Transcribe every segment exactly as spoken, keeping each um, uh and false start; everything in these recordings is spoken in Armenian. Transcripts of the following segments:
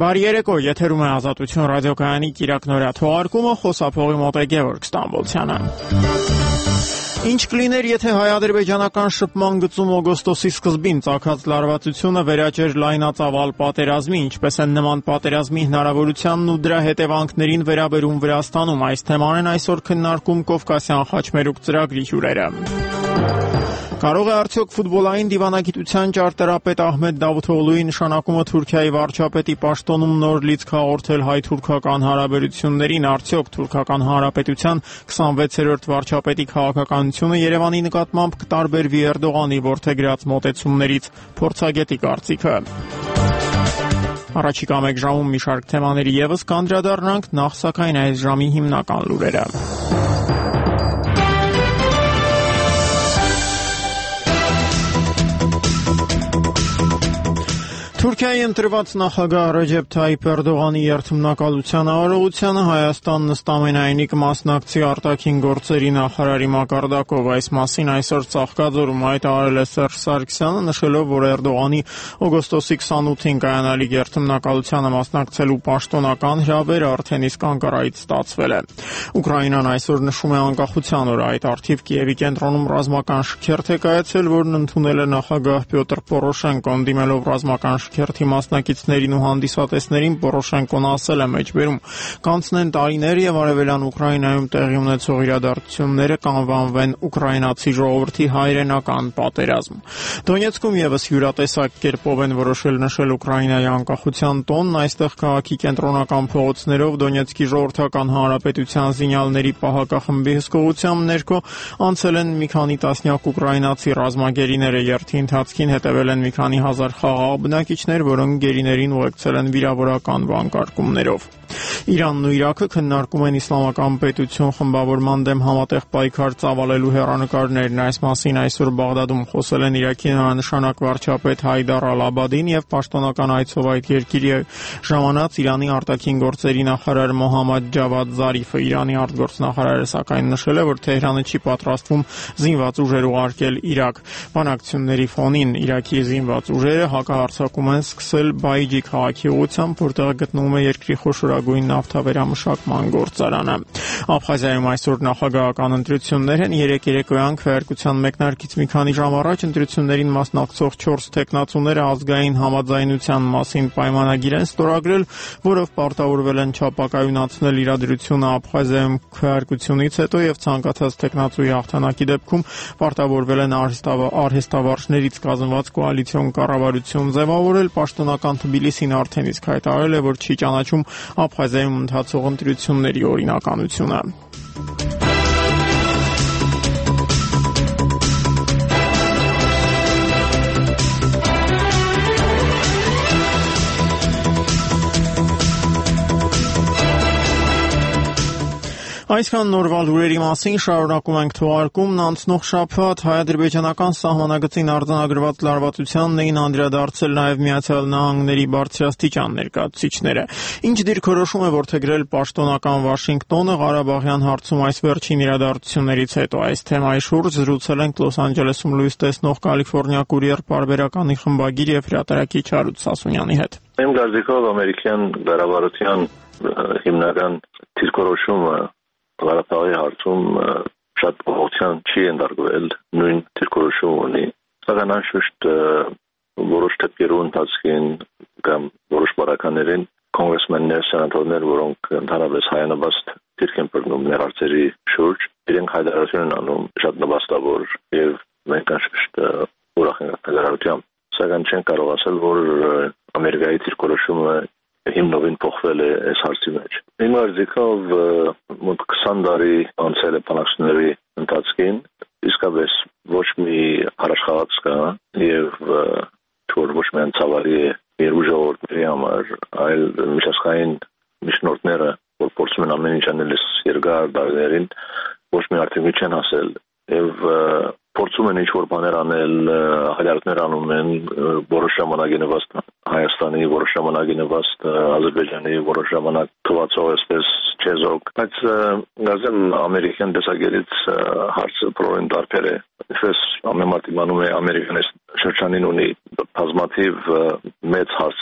Բարի երեկո, եթերում է Ազատություն ռադիոկայանի կիրակնօրյա թողարկումը, խոսափողի մոտ է Գևորգ Ստամբոլցյանը։ Ինչ կլիներ, եթե հայ-ադրբեջանական շփման գծում օգոստոսի սկզբին ծագած լարվածությունը վերաճեր լայնածավալ պատերազմի, ինչպես են նման պատերազմի հնարավորությանն ու դրա հետևանքներին վերաբերում Վրաստանում, այս թեման են այսօր քննարկում Կովկասյան խաչմերուկ ծրագրի հյուրերը։ Կարող է արդյոք ֆուտբոլային դիվանագիտության ճարտարապետ Ահմեդ Դավութօղլուի նշանակումը Թուրքիայի վարչապետի պաշտոնում նոր լիցք հաղորդել հայ-թուրքական հարաբերություններին, արդյոք թուրքական հանրապետության քսանվեցերորդ վարչապետի քաղաքականությունը Երևանի նկատմամբ կտարբերվի Էրդողանի որդեգրած մոտեցումներից, փորձագետի կարծիքը։ Առաջիկա մեկ ժամում մի շարք թեմաների ևս կանդրադառնանք, նախ սակայն այս ժամի հիմնական լուրերը։ Թուրքիայի ընտրված նախագահ Ռեջեփ Թայիփ Էրդողանի երթմնակալության արարողությանը Հայաստանն ըստամենայնի կմասնակցի արտաքին գործերի նախարարի մակարդակով, այս մասին այսօր Ծաղկաձորում հայտարարել է Սերժ Սարգսյանը, նշելով, որ Էրդողանի օգոստոսի քսանութին կայանալիք երթմնակալությանը մասնակցելու պաշտոնական հրավերը արդեն իսկ Անկարայից ստացվել է։ Ուկրաինան այսօր նշում է անկախության օրը, այդ առթիվ Կիևի կենտրոնում ռազմական շքերթ է կայացել, որն ընդունել է նախագահ Պյոտր Պորոշենկոն, դիմելով ռազմական Քերթի մասնակիցներին ու հանդիսատեսներին Պորոշենկոն ասել է մեջբերում. «Կանցնեն տարիներ եւ արևելյան Ուկրաինայում տեղի ունեցող իրադարձությունները կանվանվեն ուկրաինացի ժողովրդի հայրենական պատերազմ»։ Դոնեցկում եւս յուրատեսակ կերպով են որոշել նշել Ուկրաինայի անկախության տոնն, այստեղ քաղաքի կենտրոնական փողոցներով Դոնեցկի ժողովրդական հանրապետության զինյալների պահակախմբի հսկողությամբ ներքո անցել են մի քանի տասնյակ ուկրաինացի ռազմագերիները, երթի ընթացքին հետևել են մի քանի հազար խաղաղ բնակիչ, որոնք գերիներին ուղեկցել են վիրավորական վանկարկումներով։ Իրանն ու Իրաքը քննարկում են իսլամական պետություն խմբավորման դեմ համատեղ պայքար ծավալելու հեռանկարներն, այս մասին այսօր Բաղդադում խոսել են Իրաքի նմանշանակ վարչապետ Հայդար Ալ-Աբադին եւ պաշտոնական այցով այդ երկրի ժամանած Իրանի արտաքին գործերի նախարար Մոհամմադ Ջավադ Զարիֆը։ Իրանի արտգործնախարարը սակայն նշել է, որ Թեհրանը չի պատրաստվում զինված ուժեր ուղարկել Իրաք։ Բանակցությունների ֆոնին Իրաքի զինված ուժերը հակահարձակում են սկսել Բայջի քաղաքի ուղղությամբ, որտեղ գտնվում է երկրի խոշորագույն նավթավերամշակման գործարանը։ Աբխազիայում այսօր նախագահական ընտրություններ են, երեք երեկոյան քվեարկության մեկնարկից մի քանի ժամ առաջ ընտրություններին մասնակցող չորս թեկնածուները ազգային համաձայնության մասին պայմանագիր են ստորագրել, որով պարտավորվել են չափակայունացնել իրադրությունը Աբխազիայում քվեարկությունից հետո եւ ցանկացած թեկնածուի հաղթանակի դեպքում պարտավորվել են արհեստավարժներից կազմված կոալիցիոն կառավարություն ձևավորել։ Պաշտոնական Թբիլիսին արդեն իսկ հայտարարել է, որ չի ճանաչում Աբխազիայում ընթացող ընտրությունների օրինականությունը։ Այսքան նորվա լուրերի մասին շարունակում ենք թողարկումն։ Անցնող շաբաթ հայ-ադրբեջանական սահմանագծին արձանագրված լարվածությանն էին անդրադարձել նաև Միացյալ Նահանգների բարձրաստիճան ներկայացուցիչները։ Ինչ դիրքորոշում է որդեգրել պաշտոնական Վաշինգտոնը Ղարաբաղյան հարցում այս վերջին իրադարձություններից հետո։ Այս թեմայի շուրջ զրուցել ենք Լոս Անջելեսում լույս տեսնող Կալիֆոռնիա Կուրիեր պարբերականի խմբագիր եւ հրատարակիչ Հարութ Սասունյանի հետ։ Իմ կարծիքով ամերիկյան կառավարության հիմնական դիրքորոշումը Ղարաբաղի հարցում շատ փոխության չի ընդարգվել, նույն դիրքորոշում ունի։ Սակայն անշուշտ որոշ դեպքերու ընթացքին կամ որոշ բարականներին կոնգրեսմեններ, սենատորներ, որոնք ընդհանրապես հայանաբաստ դիրք են բռնում ներարծերի շուրջ, իրենք հայտարարություն են անում շատ նպաստավոր եւ մենք անշուշտ ուրախ ենք հայտարարությամբ։ Սակայն չեն կարող ասել, որ Ամերիկայի դիրքորոշումը հիմնովին փոխվել է այս հարցի մեջ։ Իմ կարծիքով մոտ քսան տարի անցել է բանակցությունների ընթացքին, իսկապես ոչ մի առաջխաղաց կա եւ ոչ միայն ցավալի է երկու ժողովուրդների համար, այլ միջազգային միջնորդները, որ փորձում են ամեն ինչ անել երկար տարիներին, ոչ մի արդյունքի չեն հասել եւ փորձում են ինչ-որ բաներ անել, հայտարարություններ անում են, որոշ ժամանակ նվաստ Հայաստանի, որոշ ժամանակ նվաստ Ադրբեջանի, որոշ ժամանակ թվացող այսպես չեզոք, բայց գազեմ ամերիկյան տեսակետից հարցը պրոբլեմ տարբեր է։ Ինչպես ամեն մարդ իմանում է, ամերիկան այս շրջանին ունի բազմաթիվ մեծ հարցեր,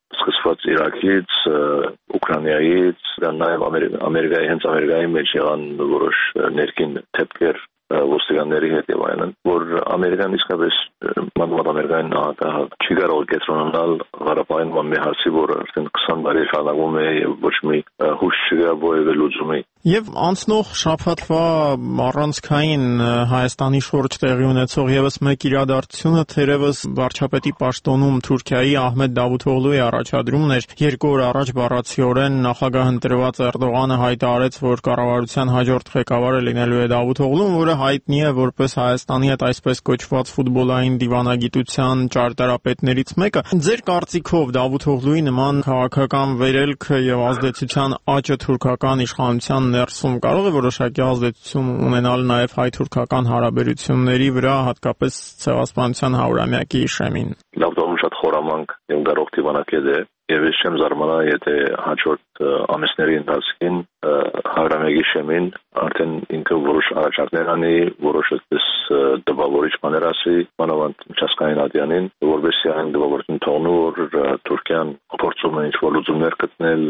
սկսված Իրաքից, Ուկրաինայից, նաև Ամերիկայի հենց Ամերիկայի մեջ եղան որոշ ներքին թեփքեր ոստիկանների հետ եւ այլն, որ Ամերիկան իսկապես մանավանդ Ամերիկայի նախագահը չի կարող կենտրոնանալ Ղարաբաղին մի հարցի, որ արդեն քսան տարի շարունակվում է եւ ոչ մի հույս չկա որևէ լուծումի։ Եվ անցնող շաբաթվա առանցքային Հայաստանի շուրջ տեղի ունեցող եւս մեկ իրադարձությունը թերևս վարչապետի պաշտոնում Թուրքիայի Ահմեդ Դավութօղլուի առաջադրումն էր։ Երկու օր առաջ բառացիորեն նախագահ ընտրված Էրդողանը հայտարարեց, որ կառավարության հաջորդ ղեկավարը լինելու է Դավութօղլուն, որը հայտնի է որպես Հայաստանի հետ այսպես կոչված ֆուտբոլային դիվանագիտության ճարտարապետներից մեկը։ Ձեր կարծիքով Դավութօղլուի նման քաղաքական վերելքը եւ ազդեցության աճը թուրքական իշխանության ներսում կարող է որոշակի ազդեցություն ունենալ նաև հայ-թուրքական հարաբերությունների վրա, հատկապես Ցեղասպանության հարյուրամյակի շեմին։ Դավութօղլուն շատ խորամանկ եւ դարող դիվանագետ է եւ ես չեմ զարմանա, եթե հաջորդ ամիսների ընթացքին հարյուրամյակի շեմին արդեն ինքը որոշ առաջարկներ անի, որոշ այդպես դպավորիչ բաներ ասի, մանավանդ միջազգային ատյանին, որովհետեւ այն դպավորություն թողնու, որ Թուրքիան փորձում է ինչ-որ լուծումներ գտնել,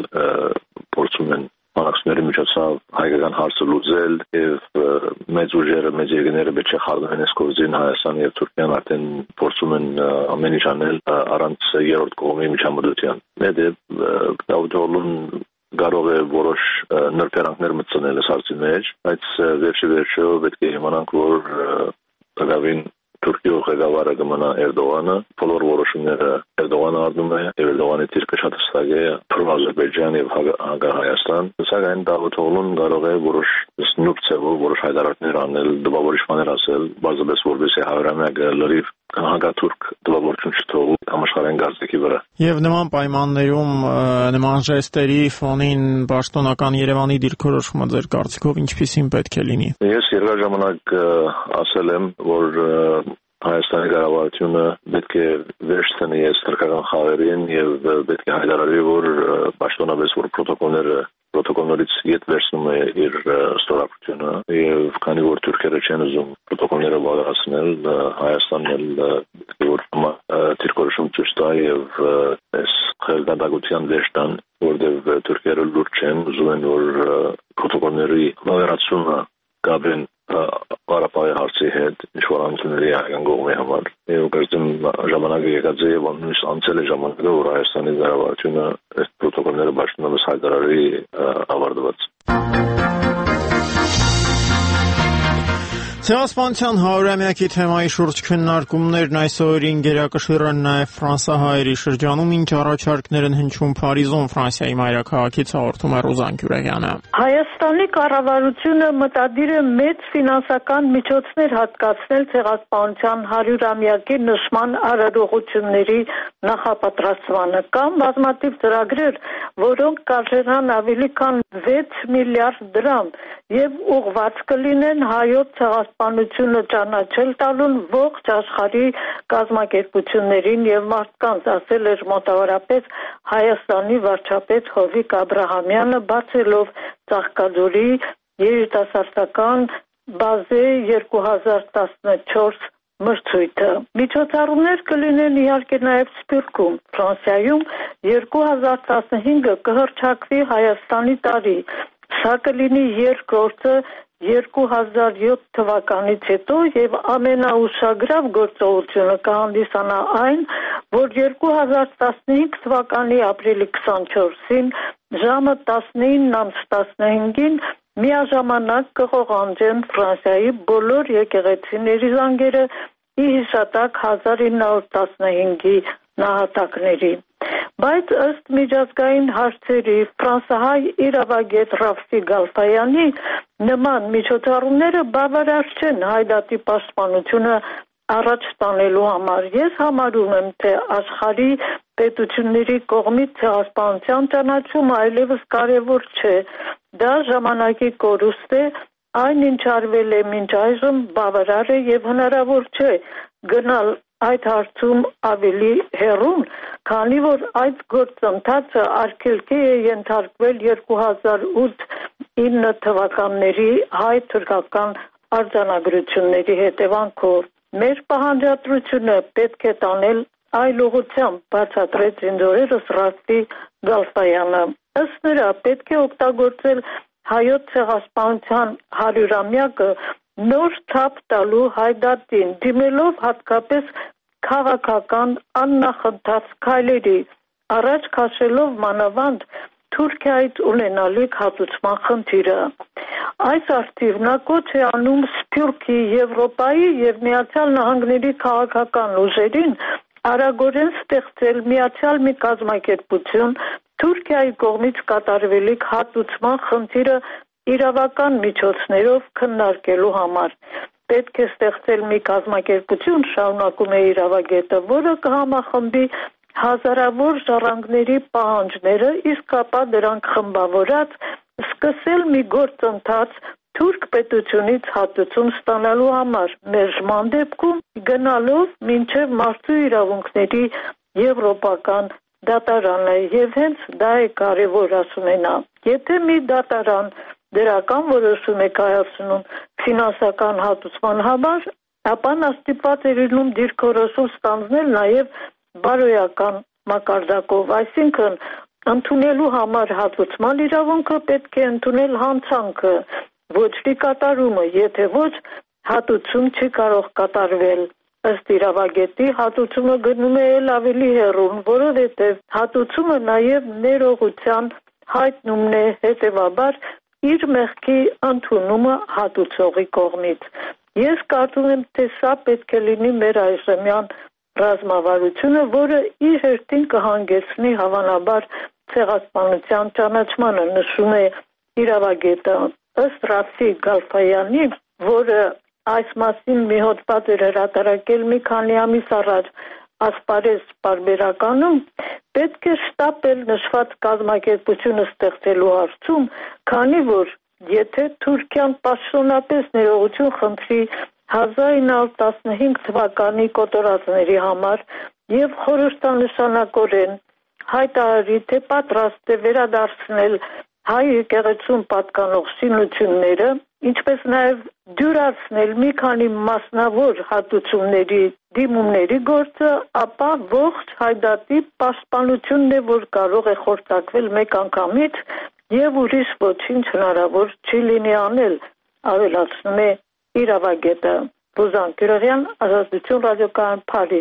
փորձում են բանակցությունների միջոցով հայկական հարցը լուծել եւ մեծ ուժերը, մեծ երկրները պետք է խառնեն այս գործին Հայաստան եւ Թուրքիան արդեն փորձում են ամեն ինչ անել առանց երրորդ կողմի միջամտության։ Մեդե Դավութօղլուն կարող է որոշ նրբերանգներ մտցնել այս հարցի մեջ, բայց վերջի վերջո պետք է իմանանք, որ դավին Թուրքիո ղեկավարը կմնա Էրդողանը, բոլոր որոշումները Էրդողանը առնում է, եւ Էրդողանի դիրքը շատ հստակ է Փրոազերբայջան եւ Հակահայաստան։ Սակայն Դավութօղլուն կարող է որոշ նուրբ ձևով որոշ հայտարարություններ անել, դպավորիչ բաներ ասել, բացապես որպեսզի հարյուրամյակը լրիվ հակաթուրք դպավորություն չթողի համաշխարհային գազդեկի վրա։ Եվ նման պայմաններում նման ժեստերի ֆոնին պաշտոնական Երևանի դիրքորոշումը ձեր կարծիքով ինչպիսին պետք է լինի։ Ես երկար ժամանակ ասել եմ, որ Հայաստանի կառավարությունը պետք է վերջ տնի այս թուրքական խաղերին եւ պետք է հայտարարի, որ պաշտոնապես որ պրոտոկոլները պրոտոկոլներից յետ վերցնում է իր ստորագրությունը եւ քանի որ թուրքերը չեն ուզում պրոտոկոլները վավերացնել, Հայաստանն էլ որ դիրքորոշում ցույց տա եւ այս խելգատակության վերջ տան, որտեղ թուրքերը լուրջ չեն ուզում են որ պրոտոկոլների վավերացումը գաբեն Ղարաբաղի հարցի հետ ինչ-որ անցումների հայկական կողմի համար։ Եվ կարծեմ ժամանակը եկած է եւ նույնիսկ անցել է ժամանակը, որ Հայաստանի կառավարությունը այս պրոտոկոլները պաշտոնապես հայտարարի ավարտված։ Ցեղասպանության հարյուրամյակի թեմայի շուրջ քննարկումներն այս օրերին գերակշիռ են նաև ֆրանսահայերի շրջանում, ինչ առաջարկներ են հնչում Փարիզում, Ֆրանսիայի մայրաքաղաքից հաղորդում է Ռուզան Քյուրեյանը։ Հայաստանի կառավարությունը մտադիր է մեծ ֆինանսական միջոցներ հատկացնել ցեղասպանության հարյուրամյակի նշման արարողությունների նախապատրաստմանը, կամ բազմաթիվ ծրագրեր, որոնք կարժենան ավելի քան վեց միլիարդ դրամ եւ ուղղված կլինեն հայոց ցեղասպանությունը ճանաչել տալուն ողջ աշխարհի կազմակերպություններին եւ մարդկանց, ասել էր մոտավորապես Հայաստանի վարչապետ Հովիկ Աբրահամյանը, բացելով Ծաղկաձորի երիտասարդական բազե երկու հազար տասնչորս մրցույթը։ Միջոցառումներ կլինեն իհարկե նաև Սփյուռքում, Ֆրանսիայում երկու հազար տասնհինգը կհռչակվի Հայաստանի տարի։ Սա կլինի երկրորդը երկու հազար յոթ թվականից հետո եւ ամենաուշագրավ գործողությունը կհանդիսանա այն, որ երկու հազար տասնհինգ թվականի ապրիլի քսանչորսին ժամը տասնինը տասնհինգին միաժամանակ կղողանջեն Ֆրանսիայի բոլոր եկեղեցիների զանգերը ի հիշատակ հազար ինը հարյուր տասնհինգի նահատակների։ Բայց ըստ միջազգային հարցերի ֆրանսահայ իրավագետ Ռաֆֆի Գալֆայանի նման միջոցառումները բավարար չեն հայդատի պաշտպանությունը առաջ տանելու համար։ Ես համարում եմ, թե աշխարհի պետությունների կողմից ցեղասպանության ճանաչումը այլևս կարևոր չէ։ Դա ժամանակի կորուստ է, այն ինչ արվել է մինչ այժմ բավարար է եւ հնարավոր չէ գնալ այդ հարցում ավելի հեռուն, քանի որ այդ գործընթացը արգելքի է ենթարկվել երկու հազար ութ ինը թվականների հայ-թուրքական արձանագրությունների հետևանքով։ Մեր պահանջատրությունը պետք է տանել այլ ուղղությամբ բացատրեց ինձ օրերս Ռաստի Գալստայանը։ Ըստ նրա պետք է օգտագործել հայոց ցեղասպանության հարյուրամյակը նոր թափ տալու հայդատին, դիմելով հատկապես քաղաքական աննախընթաց քայլերի, առաջ քաշելով մանավանդ Թուրքիայից ունենալիք հատուցման խնդիրը։ Այս արդիվ նա կոչ է անում Սփյուռքի, Եվրոպայի եւ Միացյալ Նահանգների քաղաքական ուժերին արագորեն ստեղծել միացյալ մի կազմակերպություն Թուրքիայի կողմից կատարվելիք հատուցման խնդիրը իրավական միջոցներով քննարկելու համար։ Պետք է ստեղծել մի կազմակերպություն, շարունակում է իրավագետը, որը կհամախմբի հազարավոր ժառանգների պահանջները, իսկ ապա դրանք խմբավորած սկսել մի գործընթաց թուրք պետությունից հատուցում ստանալու համար, մերժման դեպքում գնալով մինչև մարդու իրավունքների եվրոպական դատարանը, եւ հենց դա է կարևոր, ասում է նա։ Եթե մի դատարան դրական որոշում է կայացնում ֆինանսական հատուցման համար, ապա նա ստիպված է լինում դիրքորոշում ստանձնել նաեւ բարոյական մակարդակով, այսինքն ընդունելու համար հատուցման իրավունքը պետք է ընդունել հանցանքը, ոչ թե կատարումը, եթե ոչ հատուցում չի կարող կատարվել։ Ըստ իրավագետի հատուցումը գնում է էլ ավելի հեռուն, որովհետև հատուցումը նաև ներողության հայտնումն է, հետևաբար իր մեղքի ընդունումը հատուցողի կողմից։ Ես կարծում եմ, թե սա պետք է լինի մեր այժմյան ռազմավարությունը, որը իր հերթին կհանգեցնի հավանաբար ցեղասպանության ճանաչմանը, նշում է իրավագետը։ Ըստ Ռաֆի Գալստայանի, որը այս մասին մի հոդված էր հրատարակել մի քանի ամիս առաջ ասպարեզ պարբերականում, պետք է շտապել նշված կազմակերպությունը ստեղծելու հարցում, քանի որ եթե Թուրքիան պաշտոնապես ներողություն խնդրի հազար ինը հարյուր տասնհինգ թվականի կոտորածների համար եւ խորհրդանշանակորեն հայտարարի, թե պատրաստ է վերադարձնել հայ եկեղեցուն պատկանող շինությունները, ինչպես նաեւ դյուրացնել մի քանի մասնավոր հատուցումների դիմումների գործը, ապա ողջ հայդատի պաշտպանությունն է, որ կարող է խորտակվել մեկ անգամից եւ ուրիշ ոչինչ հնարավոր չի լինի անել, ավելացնում է իրավագետը։ Բուզան Գյուրեղյան, Ազատություն ռադիոկայան, Փարիզ։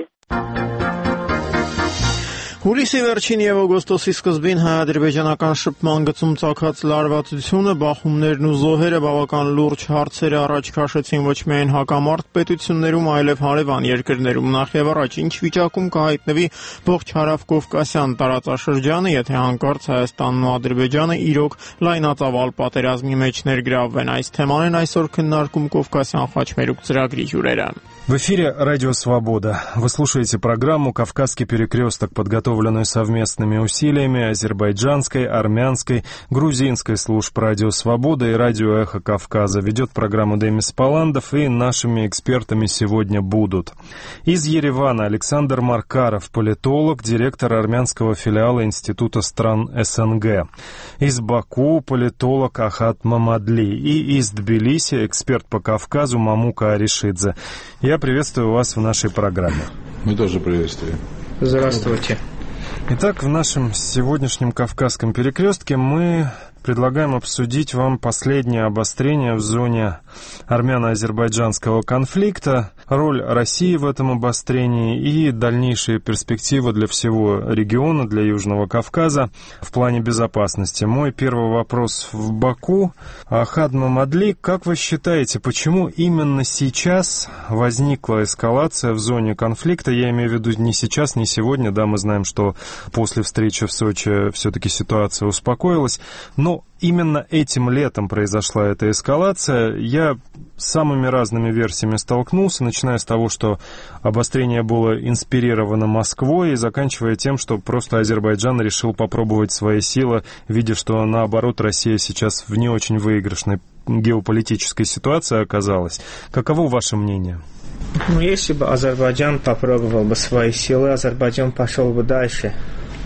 Հուլիսի վերջին եւ օգոստոսի սկզբին հայ-ադրբեջանական շփման գծում ծագած լարվածությունը, բախումներն ու զոհերը բավական լուրջ հարցեր առաջ քաշեցին ոչ միայն հակամարտ պետություններում, այլև հարևան երկրներում։ Նախ եւ առաջ, ինչ վիճակում կհայտնվի ողջ հարավ-կովկասյան տարածաշրջանը, եթե հանկարծ Հայաստանն ու Ադրբեջանը իրոք լայնածավալ պատերազմի մեջ ներգրավվեն։ Այս թեման են այսօր քննարկում Կովկասյան խաչմերուկ ծրագրի հյուրերը։ В эфире «Радио Свобода». Вы слушаете программу «Кавказский перекресток», подготовленную совместными усилиями азербайджанской, армянской, грузинской служб «Радио Свобода» и «Радио Эхо Кавказа». Ведет программу Демис Паландов, и нашими экспертами сегодня будут: из Еревана Александр Маркаров, политолог, директор армянского филиала Института стран СНГ; из Баку политолог Ахат Мамадли; и из Тбилиси эксперт по Кавказу Мамука Аришидзе. Я приветствую вас в нашей программе. Мы тоже приветствуем. Здравствуйте. Итак, в нашем сегодняшнем Кавказском перекрестке мы предлагаем обсудить вам последнее обострение в зоне армяно-азербайджанского конфликта, роль России в этом обострении и дальнейшие перспективы для всего региона, для Южного Кавказа в плане безопасности. Мой первый вопрос в Баку. Ахат Мамадли, как вы считаете, почему именно сейчас возникла эскалация в зоне конфликта? Я имею в виду не сейчас, не сегодня, да, мы знаем, что после встречи в Сочи все-таки ситуация успокоилась, но именно этим летом произошла эта эскалация. Я с самыми разными версиями столкнулся, начиная с того, что обострение было инспирировано Москвой, и заканчивая тем, что просто Азербайджан решил попробовать свои силы, видя, что наоборот Россия сейчас в не очень выигрышной геополитической ситуации оказалась. Каково ваше мнение? Ну, если бы Азербайджан попробовал бы свои силы, Азербайджан пошел бы дальше.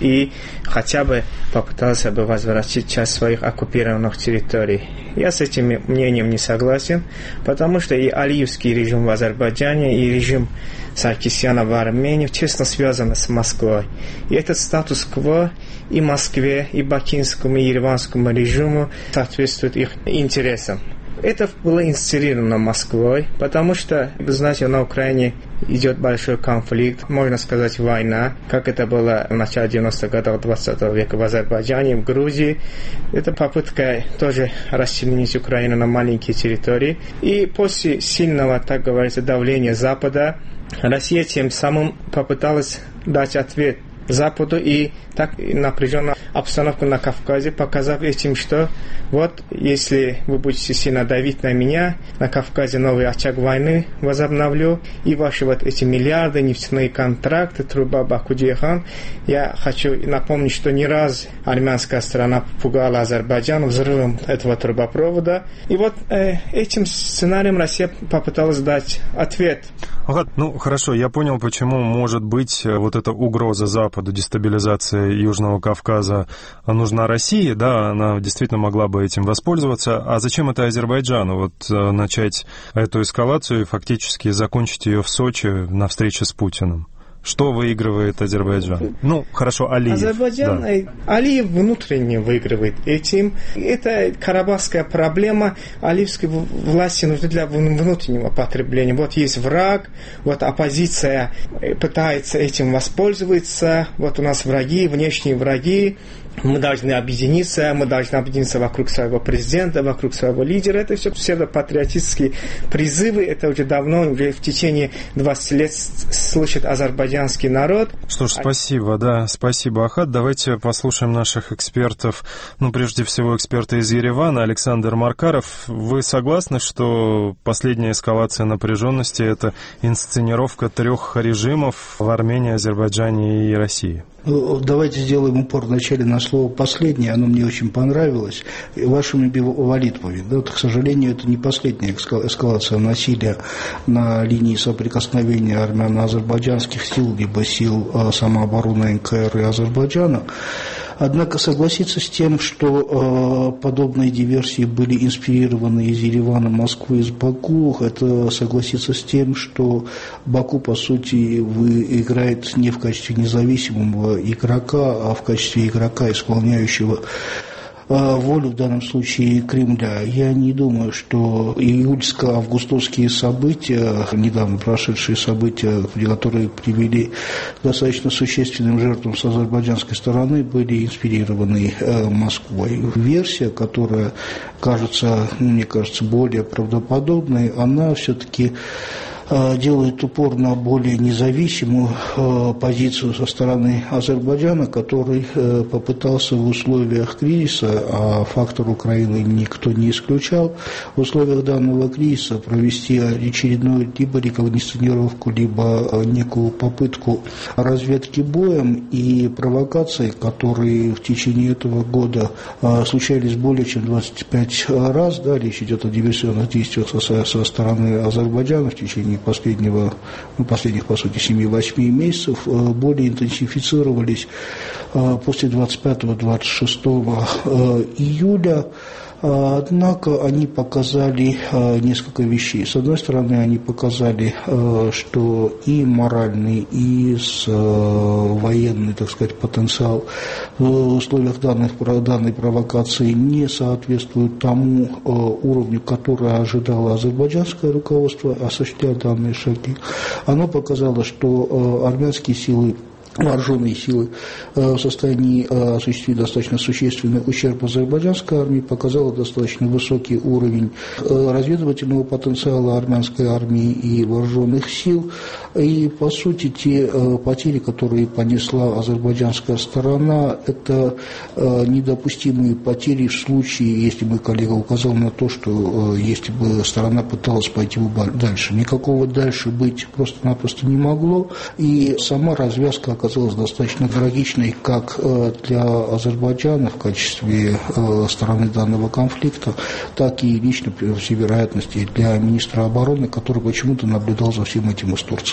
и хотя бы попытался бы возвратить часть своих оккупированных территорий. Я с этим мнением не согласен, потому что и алиевский режим в Азербайджане, и режим Саркисяна в Армении тесно связаны с Москвой. И этот статус-кво и Москве, и бакинскому, и ереванскому режиму соответствует их интересам. Это было инициировано Москвой, потому что, вы знаете, на Украине идет большой конфликт, можно сказать, война, как это было в начале девяностых годов двадцатого века в Азербайджане, в Грузии. Это попытка тоже расчленить Украину на маленькие территории. И после сильного, так говорится, давления Запада, Россия тем самым попыталась дать ответ Западу и так напряженную обстановку на Кавказе, показав этим, что вот если вы будете сильно давить на меня, на Кавказе новый очаг войны возобновлю, и ваши вот эти миллиарды, нефтяные контракты, труба Баку-Джейхан. Я хочу напомнить, что не раз армянская сторона пугала Азербайджан взрывом этого трубопровода. И вот э, этим сценарием Россия попыталась дать ответ. Ага, ну хорошо, я понял, почему может быть вот эта угроза Западу, дестабилизация Южного Кавказа нужна России, да, она действительно могла бы этим воспользоваться. А зачем это Азербайджану? Вот начать эту эскалацию и фактически закончить ее в Сочи на встрече с Путиным? Что выигрывает Азербайджан? Ну, хорошо, Алиев. Азербайджан, да. Алиев внутренне выигрывает этим. Это карабахская проблема. Алиевской власти нужны для внутреннего потребления. Вот есть враг, вот оппозиция пытается этим воспользоваться. Вот у нас враги, внешние враги. Мы должны объединиться, мы должны объединиться вокруг своего президента, вокруг своего лидера. Это все псевдопатриотические призывы. Это уже давно, уже в течение двадцати лет слышит азербайджанский народ. Что ж, спасибо, да, спасибо, Ахат. Давайте послушаем наших экспертов. Ну, прежде всего, эксперта из Еревана, Александр Маркаров. Вы согласны, что последняя эскалация напряженности – это инсценировка трех режимов в Армении, Азербайджане и России? Давайте сделаем упор вначале на слово «последнее», оно мне очень понравилось, вашими молитвами. Да, вот, к сожалению, это не последняя эскалация насилия на линии соприкосновения армяно-азербайджанских сил, либо сил самообороны эн ка эр и Азербайджана. Однако согласиться с тем, что э, подобные диверсии были инспирированы из Еревана, Москвы, из Баку, это согласиться с тем, что Баку, по сути, вы, играет не в качестве независимого игрока, а в качестве игрока, исполняющего волю, в данном случае, Кремля. Я не думаю, что июльско-августовские события, недавно прошедшие события, которые привели к достаточно существенным жертвам с азербайджанской стороны, были инспирированы Москвой. Версия, которая кажется, мне кажется, более правдоподобной, она все-таки делает упор на более независимую позицию со стороны Азербайджана, который попытался в условиях кризиса, а фактор Украины никто не исключал, в условиях данного кризиса провести очередную либо рекогнисцировку, либо некую попытку разведки боем и провокаций, которые в течение этого года случались более чем двадцать пять раз. Да, речь идет о диверсионных действиях со, со стороны Азербайджана в течение последнего, ну, последних, по сути, семи-восьми месяцев, более интенсифицировались после двадцать пятого — двадцать шестого июля. Однако они показали несколько вещей. С одной стороны, они показали, что и моральный, и военный, так сказать, потенциал в условиях данных, данной провокации не соответствует тому уровню, который ожидало азербайджанское руководство, осуществляя данные шаги. Оно показало, что армянские силы, вооруженные силы в состоянии осуществить достаточно существенный ущерб азербайджанской армии, показало достаточно высокий уровень разведывательного потенциала армянской армии и вооруженных сил. И, по сути, те потери, которые понесла азербайджанская сторона, это недопустимые потери в случае, если бы коллега указал на то, что если бы сторона пыталась пойти дальше. Никакого дальше быть просто-напросто не могло, и сама развязка оказалась достаточно трагичной как для Азербайджана в качестве стороны данного конфликта, так и лично, по всей вероятности, для министра обороны, который почему-то наблюдал за всем этим из Турции.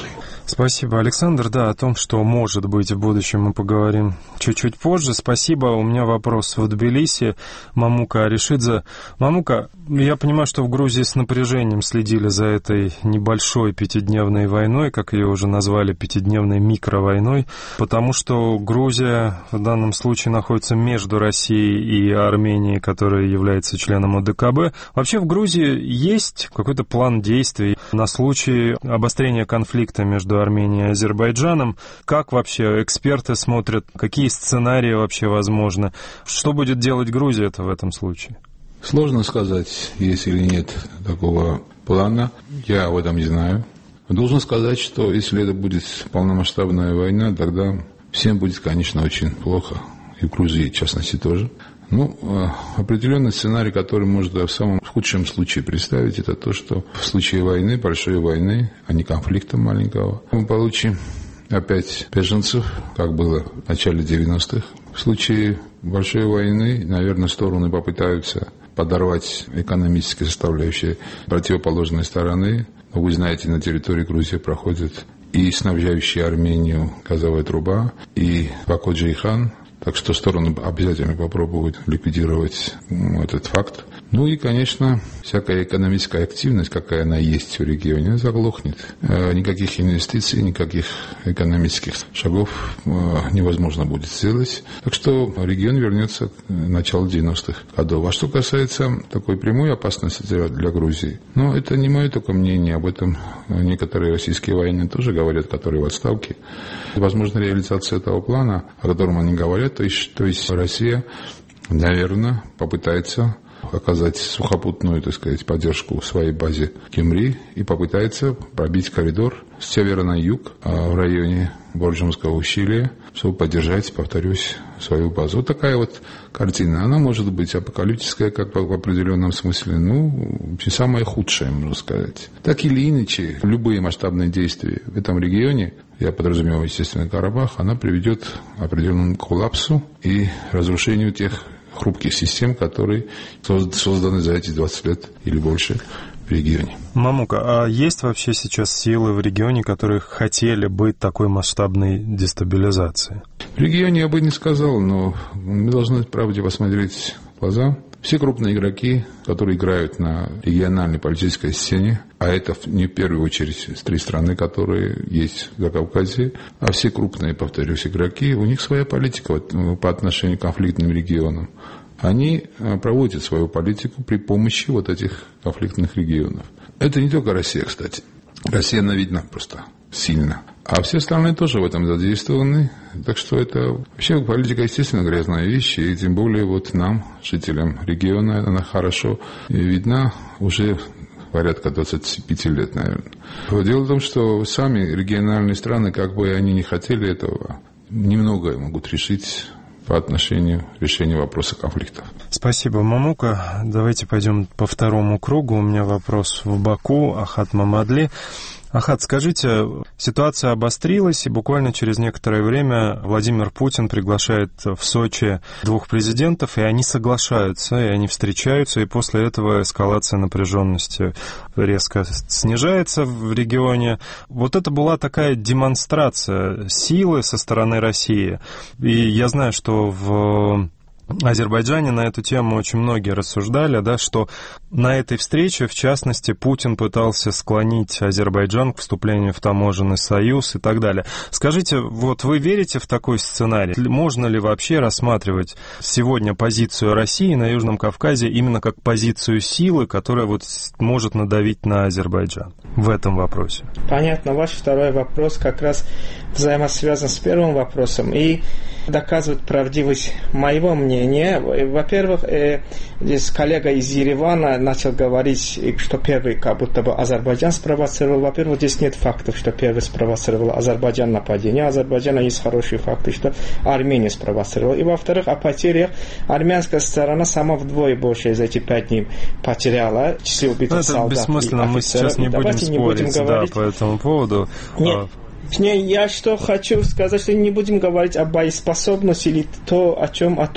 Спасибо, Александр. Да, о том, что может быть в будущем, мы поговорим чуть-чуть позже. Спасибо. У меня вопрос в Тбилиси. Мамука Аришидзе. Мамука, я понимаю, что в Грузии с напряжением следили за этой небольшой пятидневной войной, как ее уже назвали, пятидневной микровойной, потому что Грузия в данном случае находится между Россией и Арменией, которая является членом о дэ ка бэ. Вообще в Грузии есть какой-то план действий на случай обострения конфликта между Арменией и Азербайджаном? Как вообще эксперты смотрят, какие сценарии вообще возможны? Что будет делать Грузия-то в этом случае? Сложно сказать, есть или нет такого плана. Я об этом не знаю. Должен сказать, что если это будет полномасштабная война, тогда всем будет, конечно, очень плохо. И в Грузии, в частности, тоже. Ну, определенный сценарий, который можно в самом худшем случае представить, это то, что в случае войны, большой войны, а не конфликта маленького, мы получим опять беженцев, как было в начале девяностых. В случае большой войны, наверное, стороны попытаются подорвать экономические составляющие противоположной стороны. Но вы знаете, на территории Грузии проходит и снабжающая Армению газовая труба, и Баку-Джейхан. Так что стороны обязательно попробуют ликвидировать этот факт. Ну и, конечно, всякая экономическая активность, какая она есть в регионе, заглохнет. Никаких инвестиций, никаких экономических шагов невозможно будет сделать. Так что регион вернется к началу девяностых годов. А что касается такой прямой опасности для, для Грузии, ну, это не мое только мнение, об этом некоторые российские военные тоже говорят, которые в отставке. Возможно, реализация этого плана, о котором они говорят, то есть, то есть Россия, наверное, попытается оказать сухопутную, так сказать, поддержку в своей базе Кемри и попытается пробить коридор с севера на юг в районе Борджемского ущелья, чтобы поддержать, повторюсь, свою базу. Вот такая вот картина. Она может быть апокалиптическая, как в определенном смысле, ну, самое худшее, можно сказать. Так или иначе, любые масштабные действия в этом регионе, я подразумеваю, естественно, Карабах, она приведет к определенному коллапсу и разрушению тех хрупких систем, которые созданы за эти двадцать лет или больше в регионе. Мамука, а есть вообще сейчас силы в регионе, которые хотели быть такой масштабной дестабилизацией? В регионе я бы не сказал, но мы должны, правде, посмотреть в глаза. Все крупные игроки, которые играют на региональной политической сцене, а это не в первую очередь три страны, которые есть в Закавказье, а все крупные, повторюсь, игроки, у них своя политика по отношению к конфликтным регионам. Они проводят свою политику при помощи вот этих конфликтных регионов. Это не только Россия, кстати. Россия, она видна просто сильно. А все остальные тоже в этом задействованы. Так что это вообще политика, естественно, грязная вещь. И тем более вот нам, жителям региона, она хорошо видна уже порядка двадцати пяти лет, наверное. Дело в том, что сами региональные страны, как бы они не хотели этого, немногое могут решить по отношению к решению вопроса конфликтов. Спасибо, Мамука. Давайте пойдем по второму кругу. У меня вопрос в Баку. Ахат Мамадли. Ахат, скажите, ситуация обострилась, и буквально через некоторое время Владимир Путин приглашает в Сочи двух президентов, и они соглашаются, и они встречаются, и после этого эскалация напряженности резко снижается в регионе. Вот это была такая демонстрация силы со стороны России. И я знаю, что в Азербайджане на эту тему очень многие рассуждали, да, что на этой встрече, в частности, Путин пытался склонить Азербайджан к вступлению в таможенный союз и так далее. Скажите, вот вы верите в такой сценарий? Можно ли вообще рассматривать сегодня позицию России на Южном Кавказе именно как позицию силы, которая вот может надавить на Азербайджан в этом вопросе? Понятно, ваш второй вопрос как раз взаимосвязан с первым вопросом и доказывает правдивость моего мнения. Во-первых, здесь коллега из Еревана начал говорить, что первый как будто бы Азербайджан спровоцировал. Во-первых, здесь нет фактов, что первый спровоцировал Азербайджан нападение. У Азербайджана есть хорошие факты, что Армения спровоцировала. И во-вторых, о потерях армянская сторона сама вдвое больше за эти пять дней потеряла в числе убитых солдат. Это бессмысленно, мы сейчас не будем спорить, не будем говорить, да, по этому поводу. Нет. Не, я что хочу сказать, что не будем говорить о боеспособности или то, о чем, о том,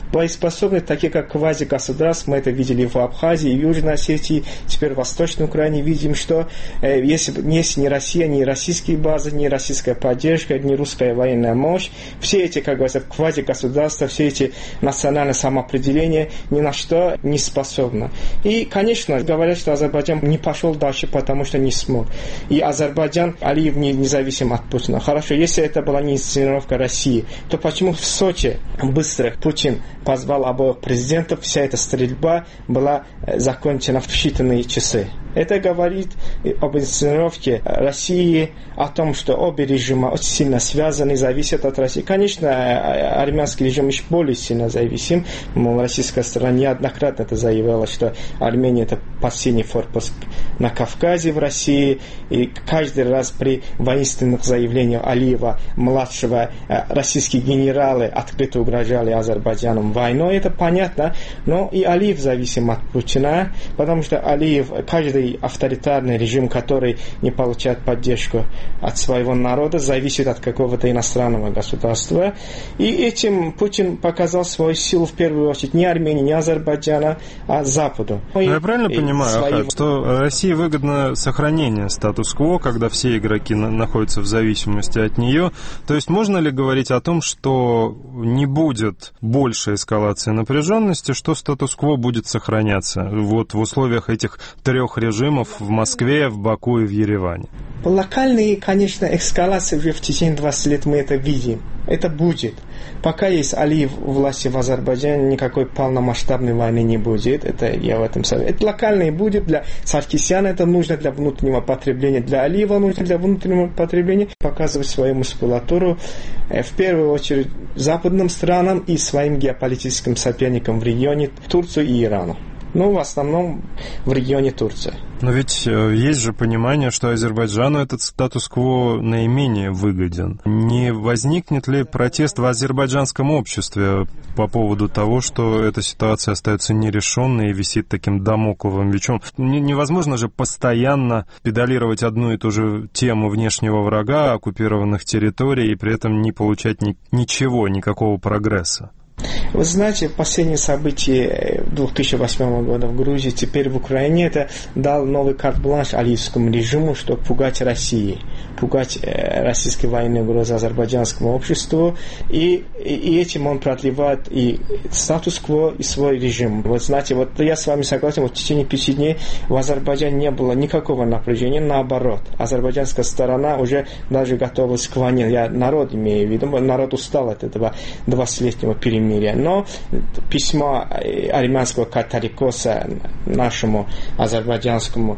боеспособны, такие как квазигосударства. Мы это видели в Абхазии, в Южной Осетии, теперь в Восточной Украине видим, что э, если, если не Россия, не российские базы, не российская поддержка, не русская военная мощь, все эти, как говорится, квазигосударства, все эти национальные самоопределения ни на что не способны. И, конечно, говорят, что Азербайджан не пошел дальше, потому что не смог. И Азербайджан, Алиев не, независим от Путина. Хорошо, если это была не инсценировка России, то почему в Сочи быстро Путин позвал обоих президентов, вся эта стрельба была закончена в считанные часы? Это говорит об инсценировке России, о том, что обе режима очень сильно связаны, зависят от России. Конечно, армянский режим еще более сильно зависим. Мол, российская сторона неоднократно это заявила, что Армения это последний форпост на Кавказе в России. И каждый раз при воинственных заявлениях Алиева, младшего, российские генералы открыто угрожали Азербайджаном войной. Это понятно. Но и Алиев зависим от Путина, потому что Алиев, каждый авторитарный режим, который не получает поддержку от своего народа, зависит от какого-то иностранного государства. И этим Путин показал свою силу в первую очередь не Армении, не Азербайджана, а Западу. Но я правильно понимаю, свои... Ахат, что России выгодно сохранение статус-кво, когда все игроки на- находятся в зависимости от нее? То есть можно ли говорить о том, что не будет большей эскалации напряженности, что статус-кво будет сохраняться вот в условиях этих трех режимов в Москве, в Баку и в Ереване? Локальные, конечно, эскалации уже в течение двадцати лет мы это видим. Это будет. Пока есть Алиев у власти в Азербайджане, никакой полномасштабной войны не будет. Это я в этом советую. Это локальное будет. Для Саркисяна это нужно для внутреннего потребления. Для Алиева нужно для внутреннего потребления показывать свою мускулатуру. В первую очередь западным странам и своим геополитическим соперникам в регионе, Турцию и Ирану. Ну, в основном в регионе Турции. Но ведь есть же понимание, что Азербайджану этот статус-кво наименее выгоден. Не возникнет ли протест в азербайджанском обществе по поводу того, что эта ситуация остается нерешенной и висит таким дамокловым мечом? Невозможно же постоянно педалировать одну и ту же тему внешнего врага, оккупированных территорий, и при этом не получать ни- ничего, никакого прогресса. Вы знаете, последние события две тысячи восьмого года в Грузии, теперь в Украине, это дал новый карт-бланш алиевскому режиму, чтобы пугать Россию, пугать э, российские военные угрозы азербайджанскому обществу, и, и, и этим он продлевает и статус-кво, и свой режим. Вот знаете, вот я с вами согласен, вот в течение пяти дней в Азербайджане не было никакого напряжения, наоборот. Азербайджанская сторона уже даже готовилась к войне, я народ имею в виду, народ устал от этого двадцатилетнего перемирия. Но письмо армянского католикоса нашему азербайджанскому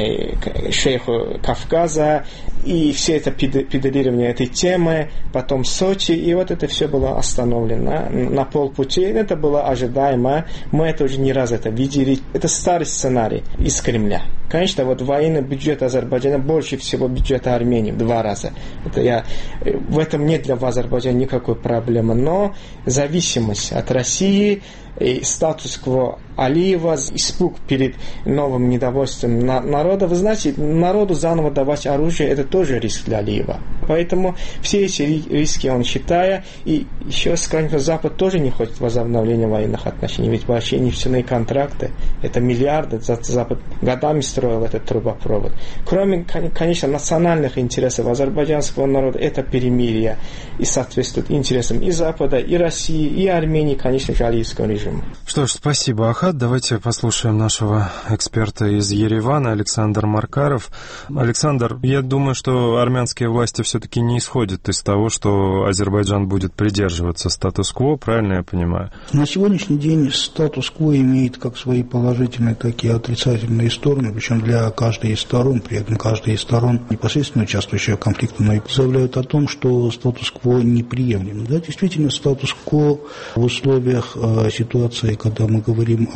э, шейху Кавказа и все это педалирование этой темы, потом Сочи, и вот это все было остановлено на полпути. Это было ожидаемо. Мы это уже не раз это видели. Это старый сценарий из Кремля. Конечно, вот военный бюджет Азербайджана больше всего бюджета Армении в два раза. Это я, в этом нет для Азербайджана никакой проблемы. Но зависимость от России и статус-кво Алиева, испуг перед новым недовольством на, народа. Вы знаете, народу заново давать оружие, это тоже риск для Алиева. Поэтому все эти риски он считая, и еще скажем, что Запад тоже не хочет возобновления военных отношений, ведь вообще нефтяные контракты, это миллиарды, Запад годами строил этот трубопровод. Кроме, конечно, национальных интересов азербайджанского народа, это перемирие и соответствует интересам и Запада, и России, и Армении, конечно же, алиевского режима. Что ж, спасибо, Ахат. Давайте послушаем нашего эксперта из Еревана, Александр Маркаров. Александр, я думаю, что армянские власти все-таки не исходят из того, что Азербайджан будет придерживаться статус-кво, правильно я понимаю? На сегодняшний день статус-кво имеет как свои положительные, так и отрицательные стороны, причем для каждой из сторон, при этом каждая из сторон, непосредственно участвующая в конфликте, но и заявляют о том, что статус-кво неприемлем. Да, действительно, статус-кво в условиях э, ситуации, когда мы говорим о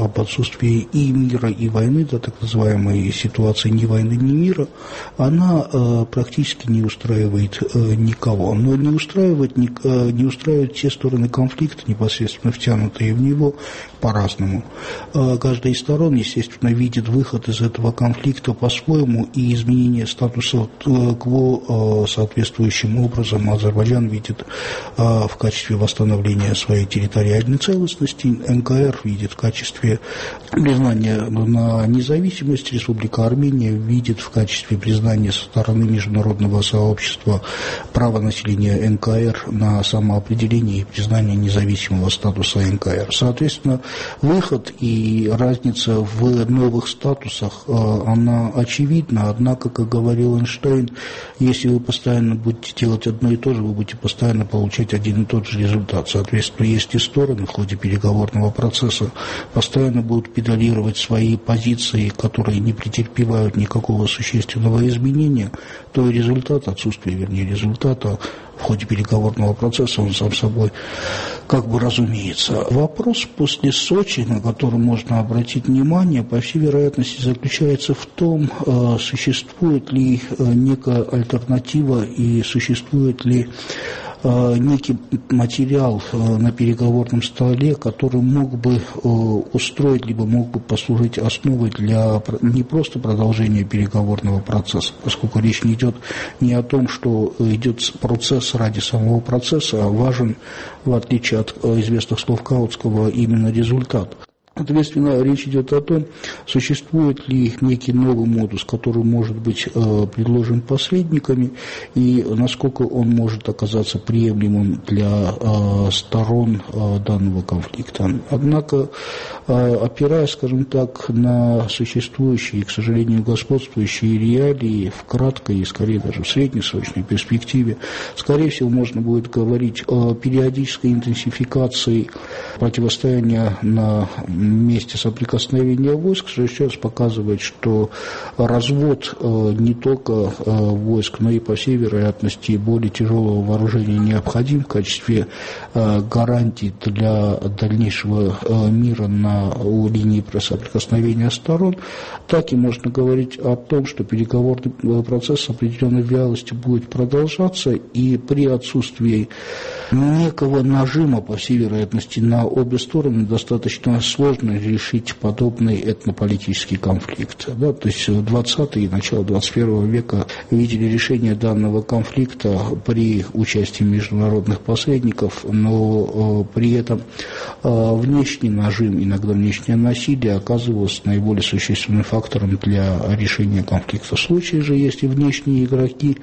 об отсутствии и мира, и войны, да, так называемой ситуации ни войны, ни мира, она э, практически не устраивает э, никого. Но не устраивает, не, э, не устраивает те стороны конфликта, непосредственно втянутые в него, по-разному. Э, каждая из сторон, естественно, видит выход из этого конфликта по-своему, и изменение статуса э, КВО э, соответствующим образом Азербайджан видит э, в качестве восстановления своей территориальной целостности, эн ка эр видит в качестве признания на независимость, Республика Армения видит в качестве признания со стороны международного сообщества права населения эн ка эр на самоопределение и признание независимого статуса эн ка эр. Соответственно, выход и разница в новых статусах, она очевидна, однако, как говорил Эйнштейн, если вы постоянно будете делать одно и то же, вы будете постоянно получать один и тот же результат. Соответственно, если стороны в ходе переговорного процесса постоянно будут педалировать свои позиции, которые не претерпевают никакого существенного изменения, то результат, отсутствие, вернее, результата в ходе переговорного процесса, он сам собой как бы разумеется. Вопрос после Сочи, на который можно обратить внимание, по всей вероятности заключается в том, существует ли некая альтернатива и существует ли некий материал на переговорном столе, который мог бы устроить, либо мог бы послужить основой для не просто продолжения переговорного процесса, поскольку речь не идет не о том, что идет процесс ради самого процесса, а важен, в отличие от известных слов Каутского, именно результат. Соответственно, речь идет о том, существует ли некий новый модус, который может быть э, предложен посредниками, и насколько он может оказаться приемлемым для э, сторон э, данного конфликта. Однако, э, опираясь, скажем так, на существующие, к сожалению, господствующие реалии в краткой и, скорее, даже в среднесрочной перспективе, скорее всего, можно будет говорить о периодической интенсификации противостояния на месте соприкосновения войск, что сейчас показывает, что развод э, не только э, войск, но и, по всей вероятности, более тяжелого вооружения необходим в качестве э, гарантии для дальнейшего э, мира на у линии соприкосновения сторон. Так и можно говорить о том, что переговорный процесс с определенной вялостью будет продолжаться, и при отсутствии некого нажима, по всей вероятности, на обе стороны достаточно сложно решить подобный этнополитический конфликт. Да, то есть двадцатые и начало двадцать первого века видели решение данного конфликта при участии международных посредников, но э, при этом э, внешний нажим, иногда внешнее насилие оказывалось наиболее существенным фактором для решения конфликта. В случае же, если внешние игроки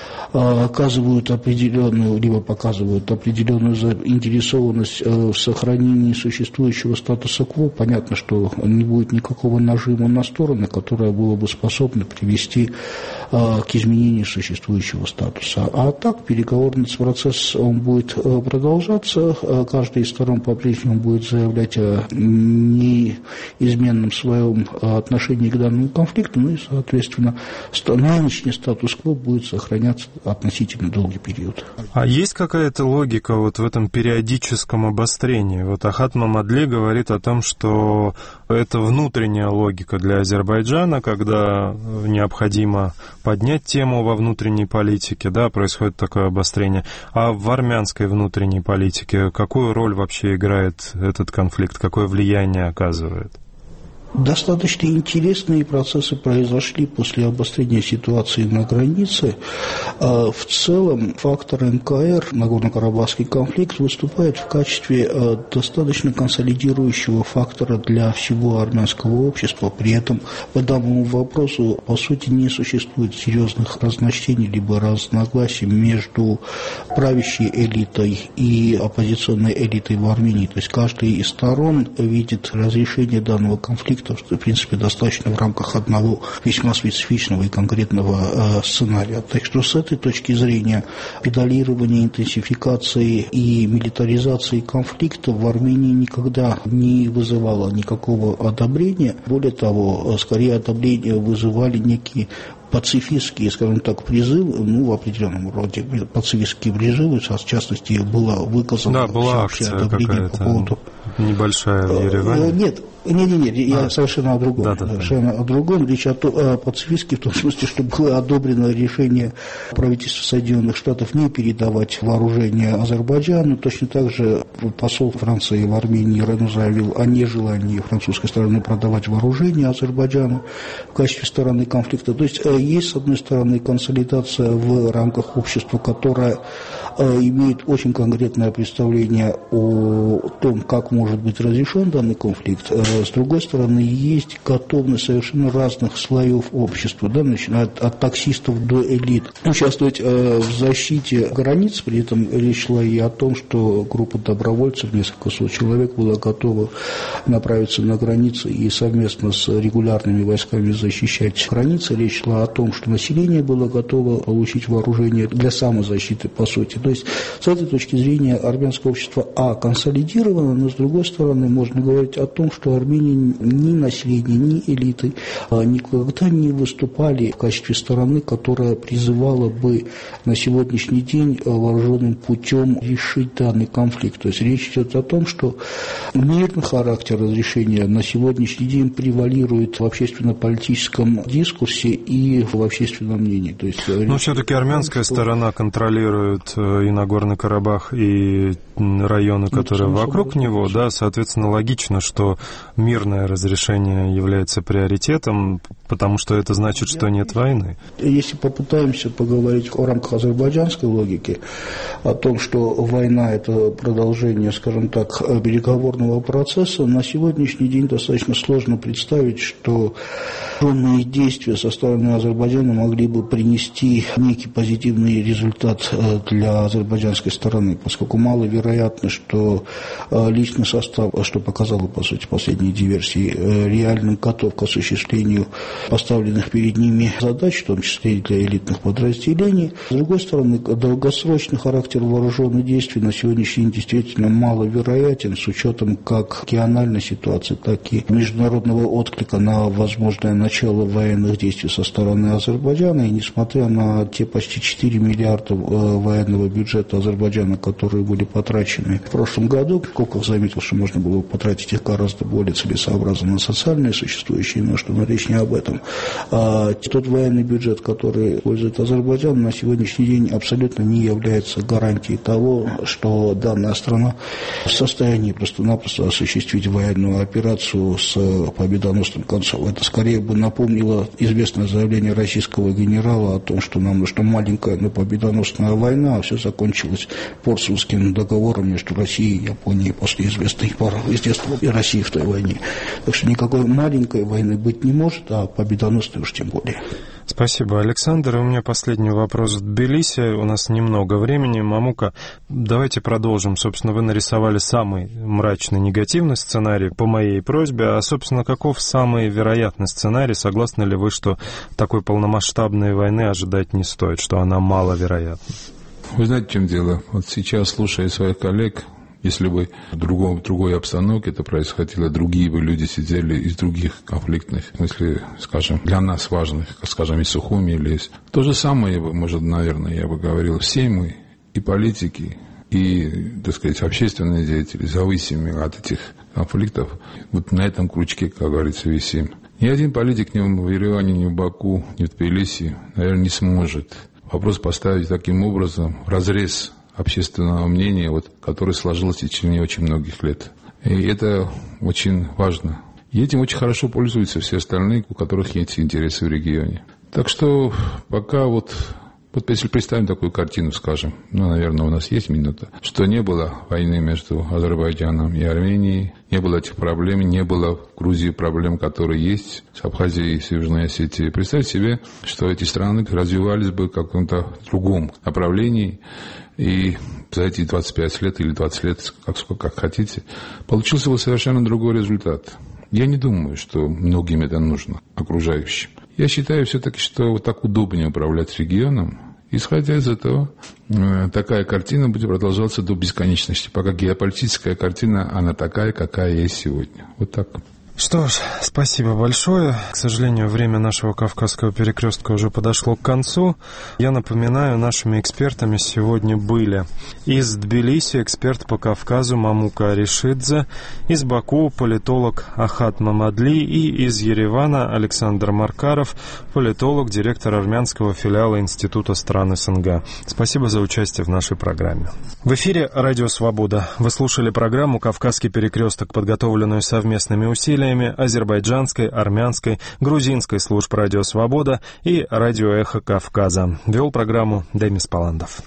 оказывают определенную, либо показывают определенную заинтересованность в сохранении существующего статуса КВО, понятно, что не будет никакого нажима на стороны, которое было бы способно привести к изменению существующего статуса. А так переговорный процесс он будет продолжаться, каждая из сторон по-прежнему будет заявлять о неизменном своем отношении к данному конфликту, ну и, соответственно, нынешний статус-кво будет сохраняться относительно долгий период. А есть какая-то логика вот в этом периодическом обострении? Вот Ахат Мамадли говорит о том, что это внутренняя логика для Азербайджана, когда необходимо поднять тему во внутренней политике, да, происходит такое обострение. А в армянской внутренней политике какую роль вообще играет этот конфликт, какое влияние оказывает? Достаточно интересные процессы произошли после обострения ситуации на границе. В целом фактор эн ка эр, Нагорно-Карабахский конфликт, выступает в качестве достаточно консолидирующего фактора для всего армянского общества. При этом по данному вопросу, по сути, не существует серьезных разночтений либо разногласий между правящей элитой и оппозиционной элитой в Армении. То есть каждая из сторон видит разрешение данного конфликта, что, в принципе, достаточно в рамках одного весьма специфичного и конкретного э, сценария. Так что с этой точки зрения педалирование, интенсификации и милитаризации конфликта в Армении никогда не вызывало никакого одобрения. Более того, скорее одобрение вызывали некие пацифистские, скажем так, призывы, ну, в определенном роде пацифистские призывы, в частности, было выказано да, была акция одобрение по поводу... небольшая в Ереване. Нет, Нет, нет, нет, я а. совершенно о другом. Да, да, совершенно да. о другом. Речь о, о пацифистке в том смысле, что было одобрено решение правительства Соединенных Штатов не передавать вооружение Азербайджану. Точно так же посол Франции в Армении заявил о нежелании французской стороны продавать вооружение Азербайджану в качестве стороны конфликта. То есть есть, с одной стороны, консолидация в рамках общества, которая имеет очень конкретное представление о том, как может быть разрешен данный конфликт. С другой стороны, есть готовность совершенно разных слоев общества, да, начиная от, от таксистов до элит, участвовать э, в защите границ. При этом речь шла и о том, что группа добровольцев, несколько сот человек, была готова направиться на границы и совместно с регулярными войсками защищать границы. Речь шла о том, что население было готово получить вооружение для самозащиты, по сути. То есть, с этой точки зрения, армянское общество, а, консолидировано, но, с другой стороны, можно говорить о том, что Армения ни население, ни элиты никогда не выступали в качестве стороны, которая призывала бы на сегодняшний день вооруженным путем решить данный конфликт. То есть речь идет о том, что мирный характер разрешения на сегодняшний день превалирует в общественно-политическом дискурсе и в общественном мнении. То есть, но все-таки армянская что... сторона контролирует и Нагорный Карабах, и районы, которые ну, вокруг него, да, соответственно, логично, что мирное разрешение является приоритетом, потому что это значит, что нет войны. Если попытаемся поговорить о рамках азербайджанской логики, о том, что война – это продолжение, скажем так, переговорного процесса, на сегодняшний день достаточно сложно представить, что военные действия со стороны Азербайджана могли бы принести некий позитивный результат для азербайджанской стороны, поскольку маловероятно, что личный состав, что показало, по сути, последние диверсии, реально готов к осуществлению поставленных перед ними задач, в том числе и для элитных подразделений. С другой стороны, долгосрочный характер вооруженных действий на сегодняшний день действительно маловероятен с учетом как региональной ситуации, так и международного отклика на возможное начало военных действий со стороны Азербайджана. И несмотря на те почти четыре миллиарда военного бюджета Азербайджана, которые были потрачены в прошлом году, Коков заметил, что можно было потратить их гораздо более целесообразно на социальные существующие нужды, но речь не об этом. А тот военный бюджет, который использует Азербайджан, на сегодняшний день абсолютно не является гарантией того, что данная страна в состоянии просто-напросто осуществить военную операцию с победоносным концом. Это скорее бы напомнило известное заявление российского генерала о том, что нам нужна маленькая, но победоносная война, а все закончилось Портсмутским договором между Россией и Японией после известной пары естественно, и России в той войне. Так что никакой маленькой войны быть не может, а победоносной уж тем более. Спасибо, Александр. У меня последний вопрос в Тбилиси. У нас немного времени. Мамука, давайте продолжим. Собственно, вы нарисовали самый мрачный, негативный сценарий по моей просьбе. А, собственно, каков самый вероятный сценарий? Согласны ли вы, что такой полномасштабной войны ожидать не стоит, что она маловероятна? Вы знаете, в чем дело? Вот сейчас, слушая своих коллег, если бы в, другом, в другой обстановке это происходило, другие бы люди сидели из других конфликтных, в смысле, скажем, для нас важных, скажем, из Сухуми или из... То же самое, может, наверное, я бы говорил, все мы, и политики, и, так сказать, общественные деятели, зависимые от этих конфликтов, вот на этом крючке, как говорится, висим. Ни один политик ни в Ереване, ни в Баку, ни в Тбилиси, наверное, не сможет вопрос поставить таким образом, разрез общественного мнения, вот, которое сложилось в течение очень многих лет. И это очень важно. И этим очень хорошо пользуются все остальные, у которых есть интересы в регионе. Так что пока вот, вот если представим такую картину, скажем, ну, наверное, у нас есть минута, что не было войны между Азербайджаном и Арменией, не было этих проблем, не было в Грузии проблем, которые есть с Абхазией и с Южной Осетией. Представьте себе, что эти страны развивались бы в каком-то другом направлении, и за эти двадцать пять лет или двадцать лет, как, как хотите, получился бы совершенно другой результат. Я не думаю, что многим это нужно, окружающим. Я считаю все-таки, что вот так удобнее управлять регионом. Исходя из этого, такая картина будет продолжаться до бесконечности, пока геополитическая картина, она такая, какая есть сегодня. Вот так. Что ж, спасибо большое. К сожалению, время нашего Кавказского перекрестка уже подошло к концу. Я напоминаю, нашими экспертами сегодня были из Тбилиси эксперт по Кавказу Мамука Аришидзе, из Баку политолог Ахат Мамадли и из Еревана Александр Маркаров, политолог, директор армянского филиала Института стран СНГ. Спасибо за участие в нашей программе. В эфире «Радио Свобода». Вы слушали программу «Кавказский перекресток», подготовленную совместными усилиями азербайджанской, армянской, грузинской служб «Радио Свобода» и «Радио Эхо Кавказа». Вел программу Демис Паландов.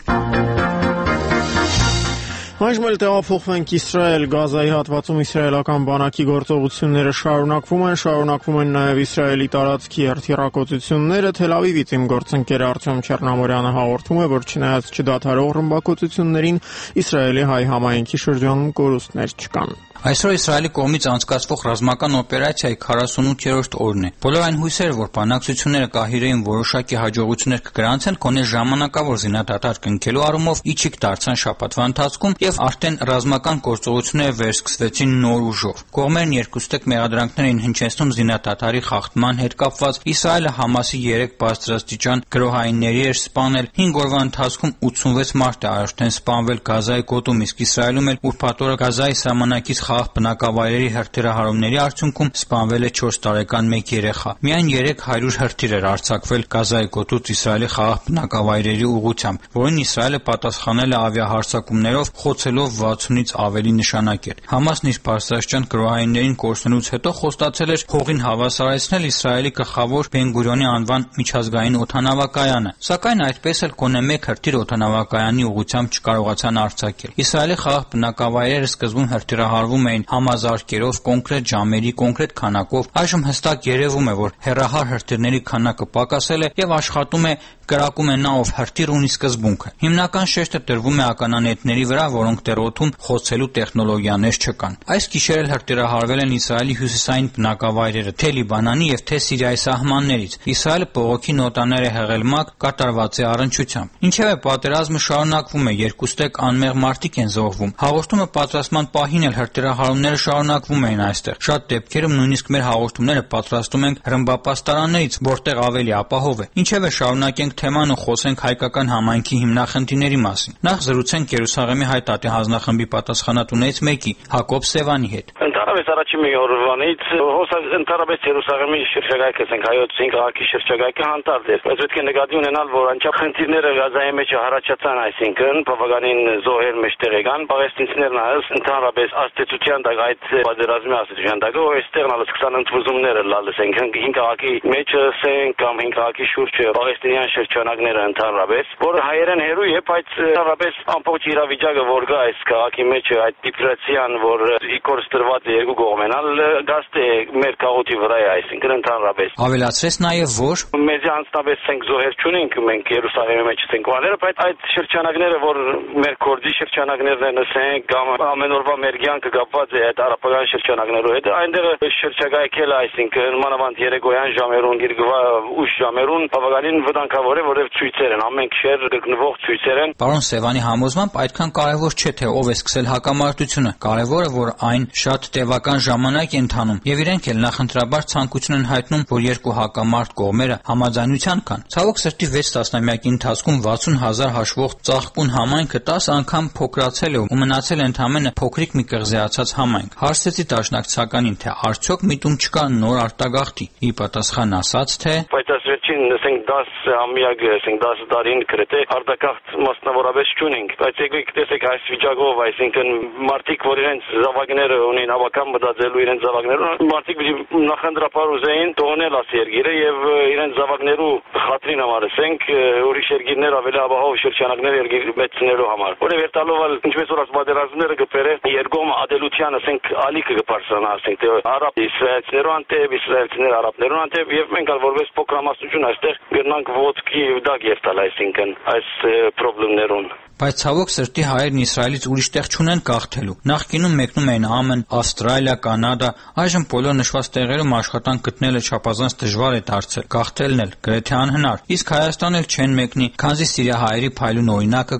Այժմ էլ տեղափոխվենք Իսրայել, Գազայի հատվածում իսրայելական բանակի գործողությունները շարունակվում են, շարունակվում են նաև Իսրայելի տարածքի հրթիռակոծությունները։ Թել Ավիվից իմ գործընկեր Արտյոմ Չեռնամորյանը հաղորդում է, որ չնայած չդադարող ռմբակոծություններին, Իսրայելի հայ համայնքի շրջանում կորուստներ չկան։ Այսօր Իսրայելի կողմից անցկացվող ռազմական օպերացիայի քառասունութերորդ օրն է։ Բոլոր այն հույսերը, որ բանակցությունները կահիրեին որոշակի հաջողություններ կգրանցեն, կոնե ժամանակավոր զինադադար կնքելու առումով իջիկ դարձան շաբաթվա ընթացքում եւ արդեն ռազմական գործողությունները վերսկսվեցին նոր ուժով։ Կողմերն երկուստեք մեղադրանքներ էին հնչեցնում զինադադարի խախտման հետ կապված։ Իսրայելը Համասի երեք բարձրաստիճան գրոհայինների էր սպանել, հինգ օրվա ընթացքում ութսունվեց մարդ է արդեն սպանվել Գազայի գոտում, իսկ Իսրայելում էլ ուրբաթ օրը Գազայի սահմանակից խաղաղ բնակավայրերի հրթիռահարումների արդյունքում սպանվել է չորս տարեկան մեկ երեխա։ Միայն երեք հարյուր հրթիռ էր արձակվել Գազայի գոտուց Իսրայելի խաղաղ բնակավայրերի ուղղությամբ, որին Իսրայելը պատասխանել է ավիահարձակումներով, խոցելով վաթսունից ավելի նշանակեր։ Համասն իր բարձրաստիճան գրոհայիններին կորցնելուց հետո խոստացել էր հողին հավասարեցնել Իսրայելի գլխավոր Բեն-Գուրիոնի անվան միջազգային օդանավակայանը, սակայն այդպես էլ գոնե մեկ հրթիռ օդանավակայանի ուղղությամբ չկարողացան արձակել։ Իսրայելի խաղաղ բնակավայրերը սկզբում հրթիռահարվում էին համազարկերով, կոնկրետ ժամերի, կոնկրետ քանակով։ Այժմ հստակ երևում է, որ հեռահար հրթիռների քանակը պակասել է եւ աշխատում է կրակում է նա, ով հրթիռ ունի սկզբունքը։ Հիմնական շեշտը տրվում է ականանետների վրա, որոնք դեռ օդում խոցելու տեխնոլոգիաներ չկան։ Այս գիշեր էլ հրթիռահարվել են Իսրայելի հյուսիսային բնակավայրերը, թե Լիբանանի եւ թե Սիրիայի սահմաններից։ Իսրայելը բողոքի նոտաներ է հղել ՄԱԿ, կատարված է առնչությամբ։ Ինչևէ, պատերազմը շարունակվում է, երկուստեք անմեղ մարդիկ են զոհվում։ Հաղորդումը պատրաստման պահին էլ հրթիռահարումները շարունակվում էին այստեղ։ Շատ դեպքերում նույնիսկ մեր հաղորդումները պատրաստում ենք ռմբապաստարաններից, որտեղ ավելի ապահով է։ Ինչևէ, շարունակենք թեման ու խոսենք հայկական համայնքի հիմնախնդիրների մասին։ Նախ զրուցենք Երուսաղեմի հայ տատի հանձնախմբի պատասխանատուներից մեկի՝ Հակոբ Սևանի հետ։ Ընդհանրապես առաջին մի օրվանից հոսած ընդհանրապես Երուսաղեմի շրջակայքը, ասենք հայոց cinque քաղաքի շրջակայքը հանդարտ է, բայց պետք է նկատի ունենալ, որ անչափ խնդիրները Գազայի մեջ հարաճացան, այսինքն բավականին զոհեր մեջտեղ եկան, պաղեստինցիներն այլս ընդհանրապես աստեցության տակ այդ պատերազմի աստեցության տակ այստեղ նալս քսան ընդվզումները լալս են cinque քաղաքի մեջ ասենք կամ cinque քաղաքի շուրջը պաղեստինյան շրջանակները ընդհանրապես, որ հայերեն հերու է, բայց ընդհանրապես ամբողջ իրավիճակը որ կա այս քաղաքի մեջ այդ դիպրեսիան, որ կորստրված է երկու կողմենալ գաստ է մեր քաղաքի վրա է, այսինքն ընդհանրապես։ Ավելացրեց նաև, որ մեզ անձնապես ցենք զոհեր չունենք մենք Երուսաղեմի մեջ ցենք վաները, բայց այդ շրջանակները, որ մեր կորձի շրջանակներն են, ասենք կամ ամեն օրվա մեր կյանքը կապված է այդ արաբական շրջանակներով հետ, այնտեղ շրջակայքել, այսինքն մանավանդ երեկոյան ժամերուն, գիրգվա ուշ ժամերուն բավականին վտանգավոր է, որովհետև ցույցեր են, ամեն քիշեր գտնվող ցույցեր են։ Պարոն Սևանի համոզմամբ այդքան կարևոր չէ, թե ով է սկսել հակամարտությունը, կարևորը որ այն շատ տևական ժամանակ է ընթանում եւ իրենք էլ նախընտրաբար ցանկություն են հայտնում, որ երկու հակամարտ կողմերը համաձայնության կան։ Ցավոք սրտի վեց տասնամյակի ընթացքում վաթսուն հազար հաշվող ծաղկուն համայնքը տասը անգամ փոքրացել է ու մնացել է ընդամենը փոքրիկ մի կղզիացած համայնք։ Հարցեցի դաշնակցականին, թե արդյոք միտում չկա նոր արտագաղթի։ Ի պատասխան ասաց, թե բայց ասվեցին, ասենք դասը ամյակ, ասենք դասը տարին գրեթե արտագաղթ մասնավորապես չունենք, բայց եկեք տեսեք այս վիճակով, այսինքն մարդիկ, որ իրենց զավակները ունեն հավաքան մտածելու իրենց զավակներուն, մարդիկ նախընտրապար ուզեին տոնել աս երկիրը եւ իրենց զավակներու խատրին համար, ասենք ուրիշ երկիրներ ավելի ապահով շրջանակներ երկիր մեծնելու համար։ Որը վերտալով ինչպես որ պատերազմները կբերե երկում ադելության, ասենք ալիքը կբարձրանա, ասենք թե արաբ իսրայելցիներու անտեպ, իսրայելցիներ արաբներու անտեպ եւ մենք ալ որպես փոքրամասնություն այստեղ գնանք ոտքի դակ երտալ, այսինքն այս խնդիրներուն։ Բայց ցավոք սրտի հայերն Իսրայելից ուրիշ տեղ չունեն գաղթելու։ Նախկինում մեկնում էին ԱՄՆ, Ավստրալիա, Կանադա, այժմ բոլոր նշված տեղերում աշխատանք գտնելը չափազանց դժվար է դարձել, գաղթելն էլ գրեթե անհնար։ Իսկ Հայաստան էլ չեն մեկնի, քանզի սիրիահայերի փայլուն օրինակը կա,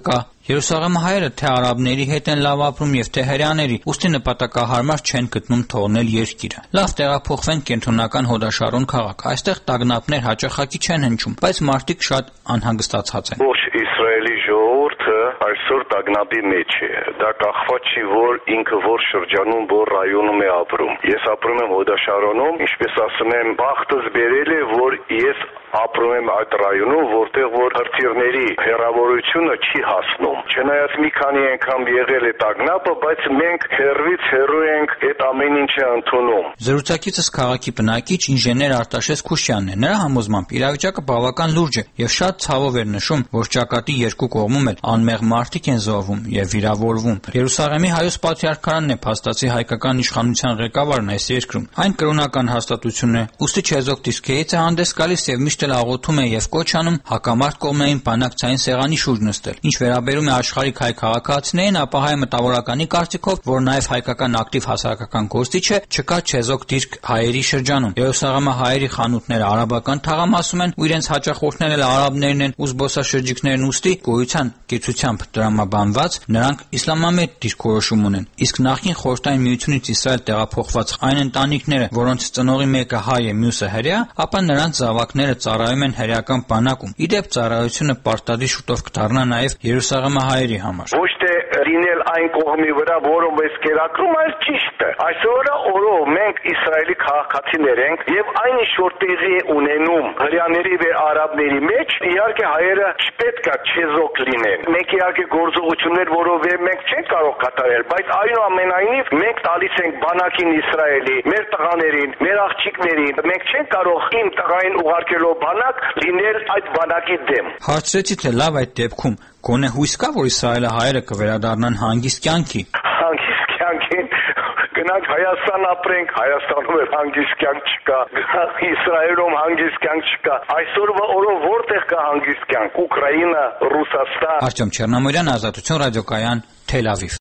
Երուսաղեմի հայերը թե արաբների հետ են լավ ապրում եւ թե հրեաների, ուստի նպատակահարմար չեն գտնում թողնել երկիրը։ Լավ տեղափոխվեն կենտրոնական հոդաշարուն քաղաք։ Այստեղ տագնապներ հաճախակի չեն հնչում, բայց մարդիկ շատ անհանգստացած են։ Ողջ Իսրայելի ժողովուրդը այսօր տագնապի մեջ է։ Դա կախված չի, որ ինքը որ շրջանում, որ ռայոնում է ապրում։ Ես ապրում եմ Հոդաշարոնում, ինչպես ասում եմ, բախտս բերել է, որ ես ապրում եմ այդ ռայոնում, որտեղ որ հրթիռների հեռավորությունը չի հասնում։ Չնայած մի քանի անգամ եղել է տագնապը, բայց մենք հեռվից հեռու ենք այդ ամեն ինչը ընդունում։ Զրուցակիցս քաղաքի բնակիչ ինժեներ Արտաշես Քուշյանն է։ Նրա համոզմամբ իրավիճակը բավական լուրջ է եւ շատ ցավով էր նշում, որ ճակատի երկու կողմում էլ անմեղ մարդիկ են զոհվում եւ վիրավորվում։ Երուսաղեմի հայոց պատրիարքարանն է փաստացի հայկական իշխանության ղեկավարն այս երկրում։ Այն կրոնական հաստատություն է, ուստի չեզոք դիսկեից է հանդես գալիս եւ միշտ էլ աղոթում է եւ կոչ անում հակամարտ կողմերին բանակցային սեղանի շուրջ նստել։ Ինչ վերաբերում է աշխարհիկ հայ քաղաքացիներին, ապա հայ մտավորականի կարծիքով, որ նաեւ հայկական ակտիվ հասարակական գործիչ է, չկա չեզոք դիրք հայերի շրջանում։ Երուսաղեմի հայերի խանութները արաբական թաղամասում են ու իրենց հաճախորդներն էլ արաբներն են ու զբոսաշրջիկներն, ուստի գոյության կեցությամբ դրամաբանված նրանք իսլամամետ դիրքորոշում ունեն։ Իսկ նախին խորհրդային միությունից Իսրայել տեղափոխված այն ընտանիքները, որոնց ծնողի մեկը հայ է, մյուսը հրեա, ապա նրանց զավակները ծառայում են հրեական բանակում։ Իդեպ ծառայությունը պարտադիր շուտով կդառնա նաև Երուսաղեմի հայերի համար։ Ոչ թե լինել այն կողմի վրա, որով ես կերակրում, այլ ճիշտ է։ Այսօրը օրով մենք Իսրայելի քաղաքացիներ ենք եւ այն ինչ որ տեղի ունենում հրեաների եւ արաբների մեջ, իհարկե հայերը չպետք է չեզոք լինեն։ Մենք իհարկե գործողություններ, որով մենք չենք կարող կատարել, բայց այնուամենայնիվ մենք տալիս ենք բանակին Իսրայելի, մեր տղաներին, մեր աղջիկներին։ Մենք չենք կարող իմ տղային ուղարկելով բանակ լինել այդ բանակի դեմ։ Հարցրեցի, թե լավ այդ դեպքում գոնե հույս կա, որ Իսրայելի հայերը կվերադառնան հանգիստ կյանքի։ Հանգիստ կյանքին գնանք Հայաստան ապրենք, Հայաստանում էլ հանգիստ կյանք չկա, գնանք Իսրայելում հանգիստ կյանք չկա։ Այսօրվա օրով որտեղ կա հանգիստ կյանք։ Ուկրաինա, Ռուսաստան։ Արտյոմ Չեռնամորյան, Ազատություն ռադիոկայան, Թել Ավիվ։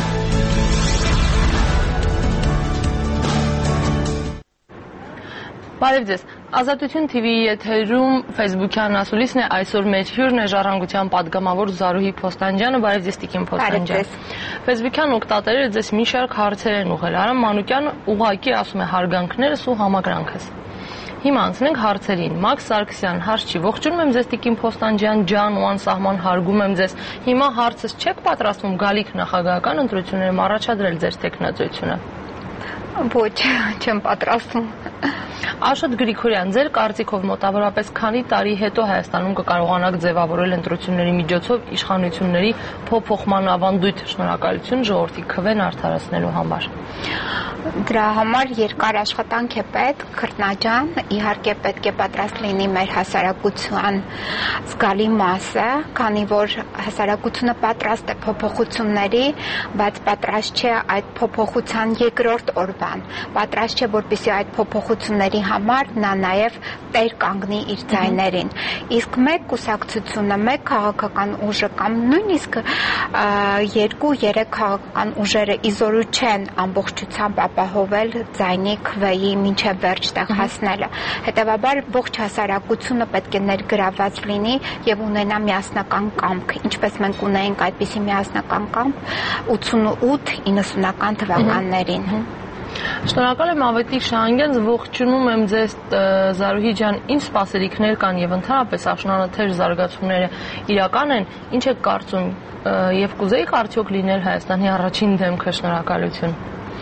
Բարև ձեզ։ Ազատություն T V-ի եթերում Facebook-յան ասուլիսն է, այսօր մեր հյուրն է ժառանգության падգամավոր Զարուհի Փոստանջյանը։ Բարև ձեզ, Տիկին Փոստանջան։ Facebook-յան օգտատերերը ձեզ մի շարք հարցեր են ուղղել։ Արամ Մանուկյանը ուղղակի ասում է հարգանքներս ու համակրանքս։ Հիմա անցնենք հարցերին։ Մաքս Սարգսյան, հարց չի։ Ողջունում եմ ձեզ, Տիկին Փոստանջան ջան, ու անսահման հարգում եմ ձեզ։ Հիմա հարցս չեք պատրաստվում գալիք նախագահական ընտրություններում առաջադրել ձեր տեխնոձությունը։ Ոչ, չեմ պատրաստվում։ Աշոտ Գրիգորյան, ձեր կարծիքով մոտավորապես քանի տարի հետո Հայաստանում կկարողանաք ձևավորել ընտրությունների միջոցով իշխանությունների փոփոխման ավանդույթ։ Շնորհակալություն ժողովրդի քվեն արդարացնելու համար։ Դրա համար երկար աշխատանք է պետք, Քրտնաջան, իհարկե պետք է պատրաստ լինի մեր հասարակության զգալի մասը, քանի որ հասարակությունը պատրաստ է փոփոխությունների, բայց պատրաստ չէ այդ փոփոխության երկրորդ օրվան, պատրաստ չէ, որպեսզի այդ փոփոխությունների համար նա նաև տեր կանգնի իր ձայներին։ Իսկ մեկ կուսակցությունը, մեկ քաղաքական ուժը կամ նույնիսկ երկու-երեք քաղաքական ուժերը իզորու չեն ամբողջությամբ ապահովել ձայնի քվեի մինչև վերջ տեղ հասնելը։ Հետևաբար ողջ հասարակությունը պետք է ներգրավված լինի եւ ունենա միասնական կամք, ինչպես մենք ունեինք այդպիսի միասնական կամք ութսունութ իննսունական թվականներին։ Շնորհակալ եմ Ավետիք Շահանգյան, ողջունում եմ ձեզ Զարուհի ջան, ինչ սպասելիքներ կան եւ ընդհանրապես աշնանաթեժ զարգացումները իրական են, ինչ եք կարծում եւ կուզեիք արդյոք լինել Հայաստանի առաջին դեմքը։ Շնորհակալություն։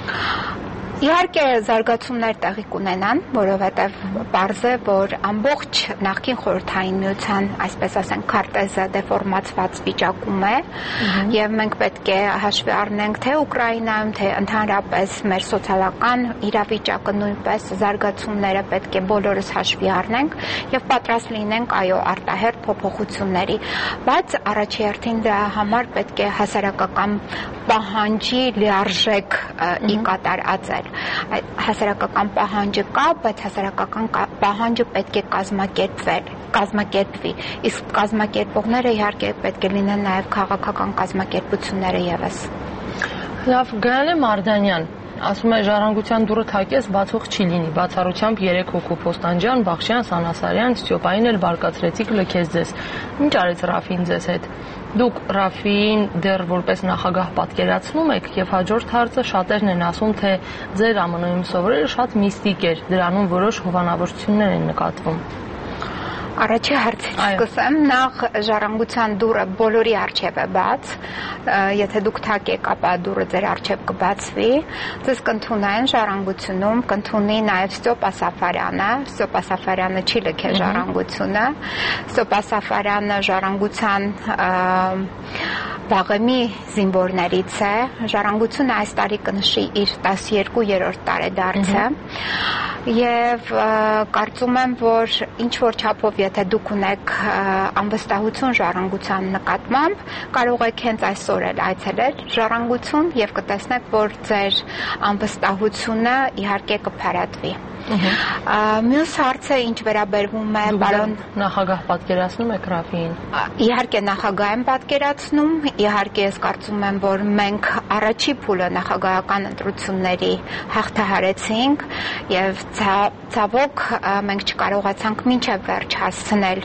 Իհարկե զարգացումներ տեղի կունենան, որովհետև պարզ է, որ ամբողջ նախկին խորհրդային միության, այսպես ասենք, քարտեզը դեֆորմացված վիճակում է, եւ մենք պետք է հաշվի առնենք թե Ուկրաինայում, թե ընդհանրապես մեր սոցիալական իրավիճակը նույնպես զարգացումները պետք է բոլորս հաշվի առնենք եւ պատրաստ լինենք այո արտահերթ փոփոխությունների, բայց առաջերտին դրա համար պետք է հասարակական պահանջի լիարժեք ի կատար ածել։ Հասարակական պահանջը կա, բայց հասարակական պահանջը պետք է կազմակերպվել, կազմակերպվի։ Իսկ կազմակերպողները իհարկե պետք է լինեն նաև քաղաքական կազմակերպությունները եւս։ Լավ, Գայանե Մարդանյան, Ասում է ժառանգության դուռը թակես, բացող չի լինի։ Բացառությամբ երեք հոգու Փոստանջյան, Բախշյան, Սանասարյան, Ստյոպային էլ բարկացրեցիք լքեց ձեզ։ Ինչ արեց Ռաֆին ձեզ հետ։ Դուք Ռաֆին դեռ որպես նախագահ պատկերացնում եք եւ հաջորդ հարցը շատերն են ասում, թե ձեր Է Մն-ում սովորելը շատ միստիկ էր, դրանում որոշ հովանավորություններ են նկատվում։ Առաջի հարցից սկսեմ, նախ ժառանգության դուռը բոլորի առջև է բաց, եթե դուք թակեք, ապա դուռը ձեր առջև կբացվի, ձեզ կընդունեն ժառանգությունում, կընդունի նաև Ստյոպա Սաֆարյանը, Ստյոպա Սաֆարյանը չի լքել ժառանգությունը, Ստյոպա Սաֆարյանը ժառանգության վաղեմի զինվորներից է, ժառանգությունը այս տարի կնշի իր տասներկուերորդ տարեդարձը եւ կարծում եմ, որ ինչ որ չափով եթե դուք ունեք անվստահություն ժառանգության նկատմամբ, կարող եք հենց այսօր էլ այցելել ժառանգություն եւ կտեսնեք, որ ձեր անվստահությունը իհարկե կփարատվի։ Մյուս հարցը ինչ վերաբերվում է պարոն նախագահ պատկերացնում եք Ռաֆին։ Իհարկե նախագահ եմ պատկերացնում, իհարկե ես կարծում եմ, որ մենք առաջի փուլը նախագահական ընտրությունների հաղթահարեցինք եւ ցավոք մենք չկարողացանք մինչեւ վերջ հասցնել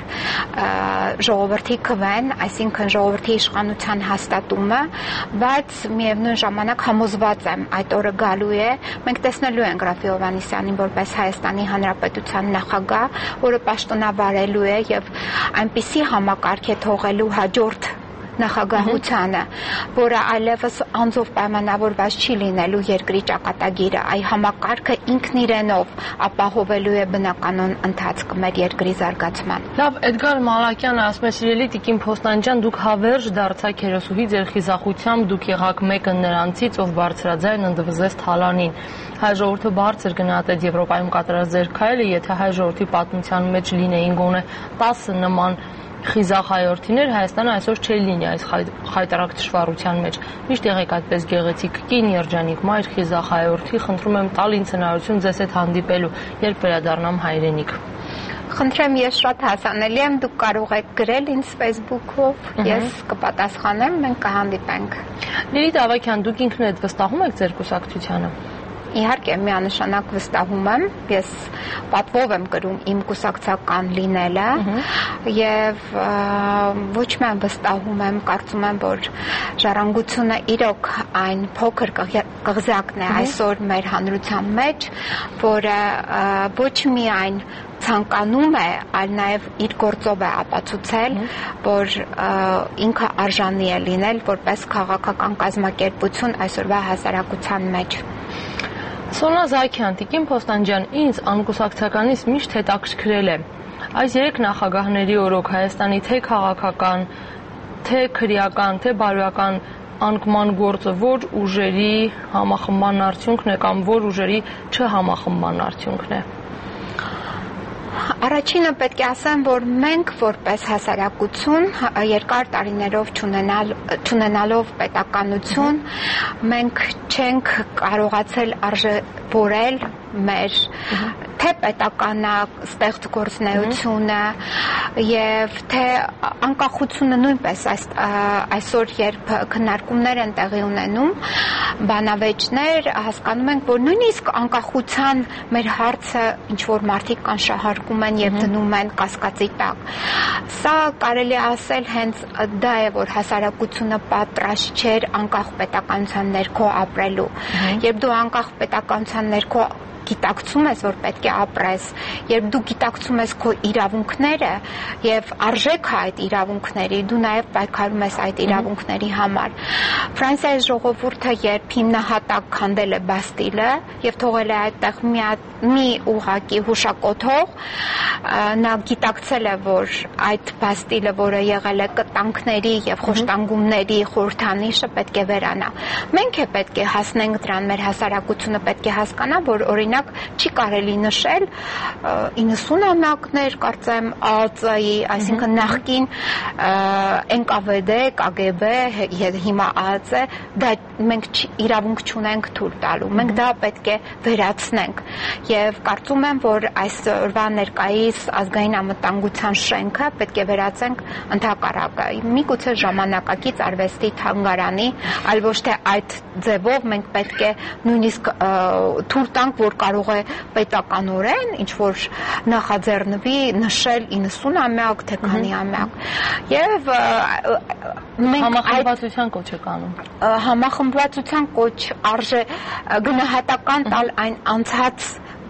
ժողովրդի քվեն, այսինքն ժողովրդի իշխանության հաստատումը, բայց միևնույն ժամանակ համոզված եմ այդ օրը գալու է, մենք տեսնելու ենք Ռաֆի Հովհաննիսյանին որպես Հայաստանի Հանրապետության նախագահ, որը պաշտոնավարելու է եւ այնպիսի համակարգ է թողելու հաջորդ նախագահությանը, որը այլևս անձով պայմանավորված չի լինելու երկրի ճակատագիրը, այ համակարգը ինքն իրենով ապահովելու է բնականոն ընթացքը մեր երկրի զարգացման։ Լավ, Էդգար Մալակյանը ասում է, սիրելի Տիկին Փոստանջյան, դուք հավերժ դարձաք հերոսուհի, ձեր խիզախությամբ դուք եղաք մեկը նրանցից, ով բարձրաձայն ընդվզեց թալանին։ Հայ ժողովուրդը բարձր գնահատեց Եվրոպայում կատարած ձեր քայլը, եթե հայ ժողովրդի պատմության մեջ լինեին գոնե տասը նման խիզախ հայորդիներ, Հայաստանը այսօր չէր լինի այս խայտարակ թշվառության մեջ։ Միշտ եղեք այդպես գեղեցիկ կին, երջանիկ մայր, խիզախ հայորդի, խնդրում եմ տալ ինձ հնարավորություն ձեզ հետ հանդիպելու, երբ վերադառնամ հայրենիք։ Խնդրեմ, ես շատ հասանելի եմ, դուք կարող եք գրել ինձ Facebook-ով, ես կպատասխանեմ, մենք կհանդիպենք։ Լիլիթ Ավագյան, դուք ինքներդ վստահում եք ձեր կուսակցությանը։ Իհարկե միանշանակ վստահում եմ, ես պատվով եմ գրում իմ կուսակցական լինելը եւ ոչ միայն վստահում եմ, կարծում եմ, որ ժառանգությունը իրոք այն փոքր կղզյակն է այսօր մեր հանրության մեջ, որը ոչ միայն ցանկանում է, այլ նաև իր գործով է ապացուցել, որ ինքը արժանի է լինել որպես քաղաքական կազմակերպություն այսօրվա հասարակության մեջ։ Սոնա Զաքյան, Տիկին Փոստանջյան, ինձ անկուսակցականից միշտ հետաքրքրել է այս երեք նախագահների օրոք Հայաստանի թե քաղաքական, թե քրեական, թե բարոյական անկման գործը որ ուժերի համախմբման արդյունքն է կամ որ ուժերի չհամախմբման արդյունքն է։ Առաջինը պետք է ասեմ, որ մենք որպես հասարակություն երկար տարիներով չունենալով պետականություն, մենք չենք կարողացել արժևորել մեր թե պետական ստեղծգործունեությունը եւ թե անկախությունը նույնպես այսօր երբ քննարկումներ են տեղի ունենում բանավեճներ հասկանում ենք որ նույնիսկ անկախության մեր հարցը ինչ որ մարդիկ կանշահարկում են եւ դնում են կասկածի տակ սա կարելի է ասել հենց դա է որ հասարակությունը պատրաստ չէր անկախ պետականության ներքո ապրելու երբ դու անկախ պետականության ներքո գիտակցում ես, որ պետք է ապրես, երբ դու գիտակցում ես քո իրավունքները եւ արժեքը այդ իրավունքների, դու նաեւ պայքարում ես այդ իրավունքների համար։ Ֆրանսիայի ժողովուրդը երբ հիմնահատակ քանդել է Բաստիլը եւ թողել է այդտեղ մի մի ուղակի հուշակոթող, նա գիտակցել է, որ այդ Բաստիլը, որը եղել է կտանքների եւ խոշտանգումների խորհրդանիշը, պետք է վերանա։ Մենք է պետք է հասնենք դրան, մեր հասարակությունը պետք է հասկանա, որ օրինակ օրինակ չի կարելի նշել իննսունամյակներ, կարծեմ ԱԱԾ-ի, այսինքն նախկին Էն Կա Վե Դե, Կա Գե Բե, հիմա ԱԱԾ, դա մենք իրավունք չունենք թույլ տալու, մենք դա պետք է վերացնենք եւ կարծում եմ, որ այսօրվա ներկայիս ազգային անվտանգության շենքը պետք է վերացենք ընդհակառակը, միգուցե ժամանակակից արվեստի թանգարանի, այլ ոչ թե այդ ձևով մենք պետք է նույնիսկ թույլ տանք, որ կարող է պետականորեն ինչ որ նախաձեռնվի նշել իննսունամյակ, թե քանի ամյակ եւ համախմբվածության կոչ եք անում համախմբվածության կոչ արժե գնահատական տալ այն անցած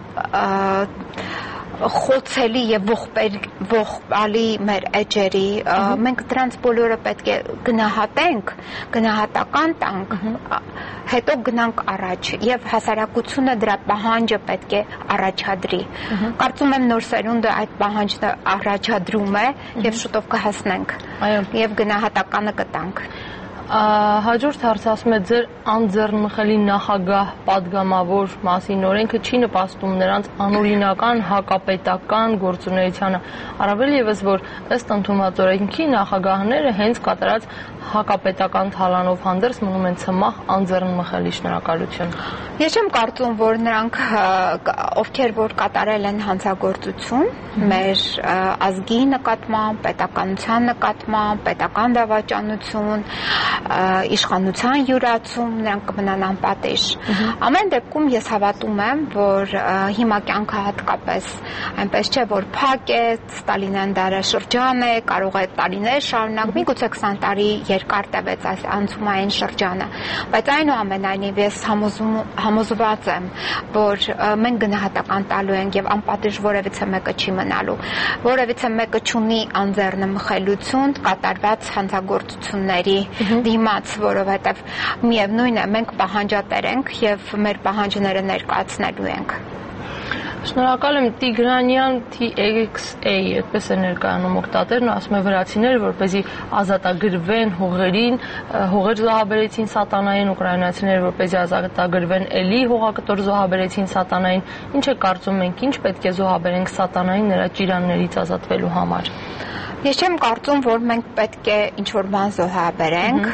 խոցելի եւ ողբալի մեր էջերի մենք դրանց բոլորը պետք է գնահատենք, գնահատական տանք, հետո գնանք առաջ եւ հասարակությունը դրա պահանջը պետք է առաջադրի։ Կարծում եմ նոր սերունդը այդ պահանջը առաջադրում է եւ շուտով կհասնենք եւ գնահատականը կտանք։ Հաջորդ հարցը ասում է ձեր անձեռնմխելի նախագահ падգամավոր մասին օրենքը չի նպաստում նրանց անօրինական հակապետական գործունեությանը, առավել ևս որ ըստ ընդունված օրենքի նախագահները հենց կատարած հակապետական թալանով հանդերձ մնում են ցմահ անձեռնմխելի։ Շնորհակալություն։ Ես չեմ կարծում, որ նրանք ովքեր որ կատարել են հանցագործություն մեր ազգի նկատմամբ, պետականության նկատմամբ, պետական դավաճանություն, իշխանության յուրացում, նրանք կմնան անպատիժ։ Ամեն դեպքում ես հավատում եմ, որ հիմա կյանքը հատկապես այնպես չէ, որ փակ է, Ստալինյան դարաշրջան է, կարող է տարիներ շարունակ, միգուցե քսան տարի երկար տևեց այս անցումային շրջանը, բայց այնուամենայնիվ ես համոզված եմ, որ մենք գնահատական տալու ենք եւ անպատիժ որևիցե մեկը չի մնալու, որևիցե մեկը չունի անձեռնմխելիություն կատարված հանցագործությունների դիմաց, որովհետեւ միևնույն է մենք պահանջատեր ենք եւ մեր պահանջները ներկայացնելու ենք։ Շնորհակալ եմ Տիգրանյան T X A, այդպես է ներկայանում օգտատերն, ասում է վրացիները, որպեսզի ազատագրվեն հողերին, հողեր զոհաբերեցին սատանային, ուկրաինացիները, որպեսզի ազատագրվեն էլի հողակտոր զոհաբերեցին սատանային։ Ինչ է կարծում մենք, ինչ պետք է զոհաբերենք սատանային նրա ճիրաններից ազատվելու համար։ Ես չեմ կարծում, որ մենք պետք է ինչ-որ բան զոհաբերենք,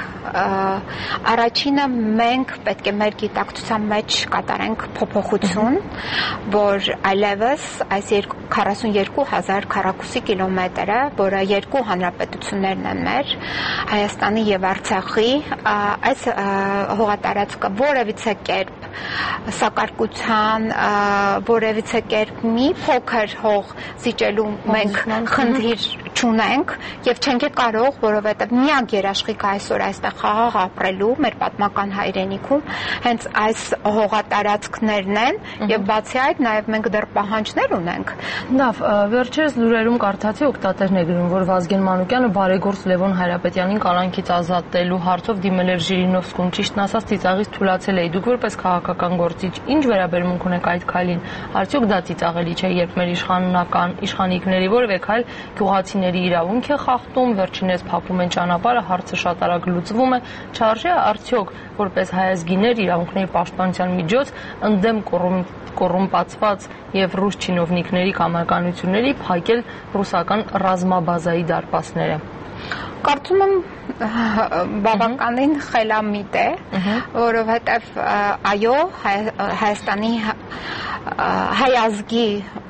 առաջինը մենք պետք է մեր գիտակցության մեջ կատարենք փոփոխություն, որ այլևս այս քառասունյոթ հազար քառակուսի կիլոմետրը, որը երկու հանրապետություններն են մեր, Հայաստանի եւ Արցախի, այս հողատարածքը որևիցե կերպ սակարկության, որևիցե կերպ մի փոքր հող զիջելու մենք խնդիր չունենք եւ չենք կարող, որովհետեւ միակ երաշխիքը այսօր այստեղ խաղաղ ապրելու մեր պատմական հայրենիքում հենց այս հողատարածքներն են եւ բացի այդ նաեւ մենք դեռ պահանջներ ունենք։ Լավ, վերջերս լուրերում կարդացի օգտատերն է գրում, որ Վազգեն Մանուկյանը բարեգործ Լևոն Հայրապետյանին կալանքից ազատելու հարցով դիմել էր Ժիրինովսկում, ճիշտն ասած ծիծաղից թուլացել էի։ Դուք որպես քաղաքական գործիչ ինչ վերաբերմունք ունեք այդ քայլին։ Արդյոք դա ծիծաղելի չէ, երբ մեր իշխանական իշխանիկների որևէ քայլ գյուղացիների իրավունք է խախտում, վերջինս փակում են ճանապարհը, հարցը շատ արագ լուծվում է, չարժե արդյոք որպես հայազգիներ իրավունքների պաշտպանության միջոց ընդդեմ կոռումպացված եւ ռուս չինովնիկների կամականությունների փակել ռուսական ռազմաբազայի դարպասները։ Կարծում եմ բավականին խելամիտ է, որովհետև այո, Հայաստանի հայ ազգի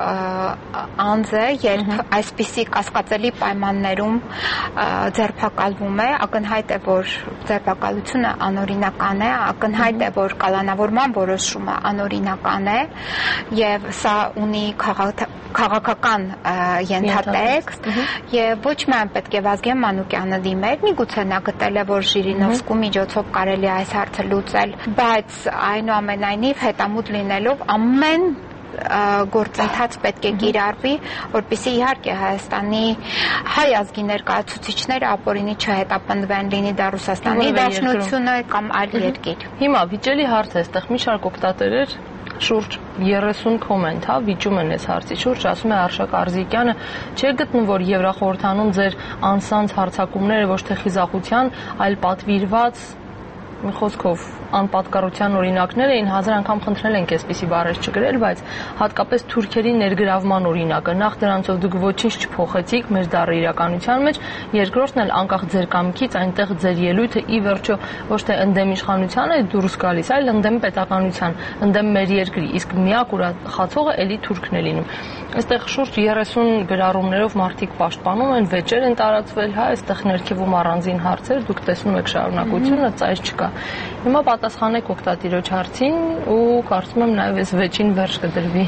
անձը, երբ այսպիսի կասկածելի պայմաններում ձերբակալվում է, ակնհայտ է, որ ձերբակալությունը անօրինական է, ակնհայտ է, որ կալանավորման որոշումը անօրինական է եւ սա ունի քաղաքական ենթատեքստ եւ ոչ միայն պետք է Վազգեն Մանուկյանը դիմեր, միգուցե նա գտել է, որ Ժիրինովսկու միջոցով կարելի է այս հարցը լուծել, բայց այնուամենայնիվ հետամուտ լինելով ամեն գործընթաց պետք է կիրառվի, որպեսզի իհարկե Հայաստանի հայ ազգի ներկայացուցիչները ապօրինի չհետապնդվեն, լինի դա Ռուսաստանի Դաշնությունը կամ այլ երկիր։ Հիմա վիճելի հարց է, այստեղ մի շարք օգտատերեր շուրջ երեսուն կոմենտ, հա, վիճում են այս հարցի շուրջ, ասում է Արշակ Արզիկյանը, չէ գտնում, որ Եվրախորհրդանում ձեր անսանձ հարձակումները ոչ թե խիզախության, այլ պատվիրված մի խոսքով անպատկառության օրինակներ էին, հազար անգամ խնդրել ենք այսպիսի բառեր չգրել, բայց հատկապես թուրքերի ներգրավման օրինակը, նախ դրանցով դուք ոչինչ չփոխեցիք մեր դառը իրականության մեջ, երկրորդն էլ անկախ ձեր կամքից այնտեղ ձեր ելույթը ի վերջո ոչ թե ընդդեմ իշխանության է դուրս գալիս, այլ ընդդեմ պետականության, ընդդեմ մեր երկրի, իսկ միակ ուրախացողը էլի թուրքն է լինում։ Այստեղ շուրջ երեսուն գրառումներով մարդիկ պաշտպանում են, վեճեր են տարածվել, հա, այստեղ ներքևում առանձին հարցեր, դուք տեսնում եք շարունակությունը, ծայր չկա։ Հիմա պատասխանեք օգտատիրոջ հարցին ու կարծում եմ նաև այս վեճին վերջ կդրվի։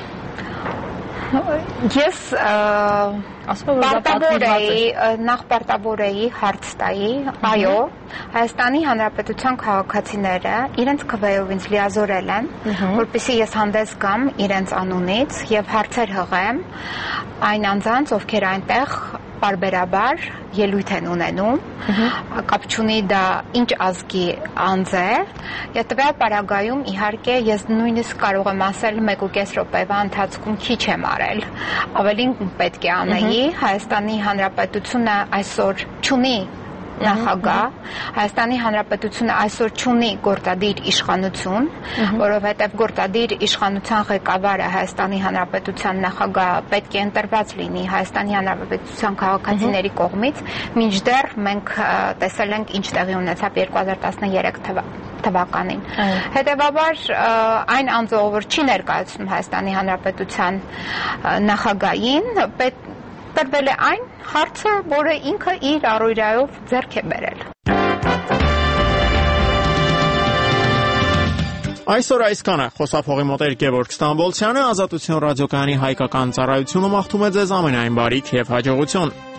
Ես պարտավոր էի, նախ պարտավոր էի հարց տայի, այո, Հայաստանի Հանրապետության քաղաքացիները իրենց քվեով ինձ լիազորել են, որպեսզի ես հանդես գամ իրենց անունից եւ հարցեր հղեմ այն անձանց, ովքեր այնտեղ պարբերաբար ելույթ են ունենում, կապ չունի դա ինչ ազգի անձ է, եւ տվյալ պարագայում իհարկե ես նույնիսկ կարող եմ ասել մեկ ու կես րոպեվա ընթացքում քիչ եմ արել, ավելին պետք է անեի, Հայաստանի Հանրապետությունը այսօր չունի նախագահ, Հայաստանի Հանրապետությունը այսօր չունի գործադիր իշխանություն, որովհետև գործադիր իշխանության ղեկավարը Հայաստանի Հանրապետության նախագահը պետք է ընտրված լինի Հայաստանի Հանրապետության քաղաքացիների կողմից, մինչդեռ մենք տեսել ենք ինչ տեղի ունեցավ երկու հազար տասներեք թվականին։ Հետևաբար այն անձը, ով չի ներկայացնում Հայաստանի Հանրապետության նախագահին, տրվել է այն հարցը, որը ինքը իր առօրյայով ձեռք է բերել։ Այսօր այսքանը խոսափողի մոտ Գևորգ Ստամբոլցյանը, Ազատություն ռադիոկայանի հայկական ծառայությունը մաղթում է ձեզ ամենայն բարիք եւ հաջողություն։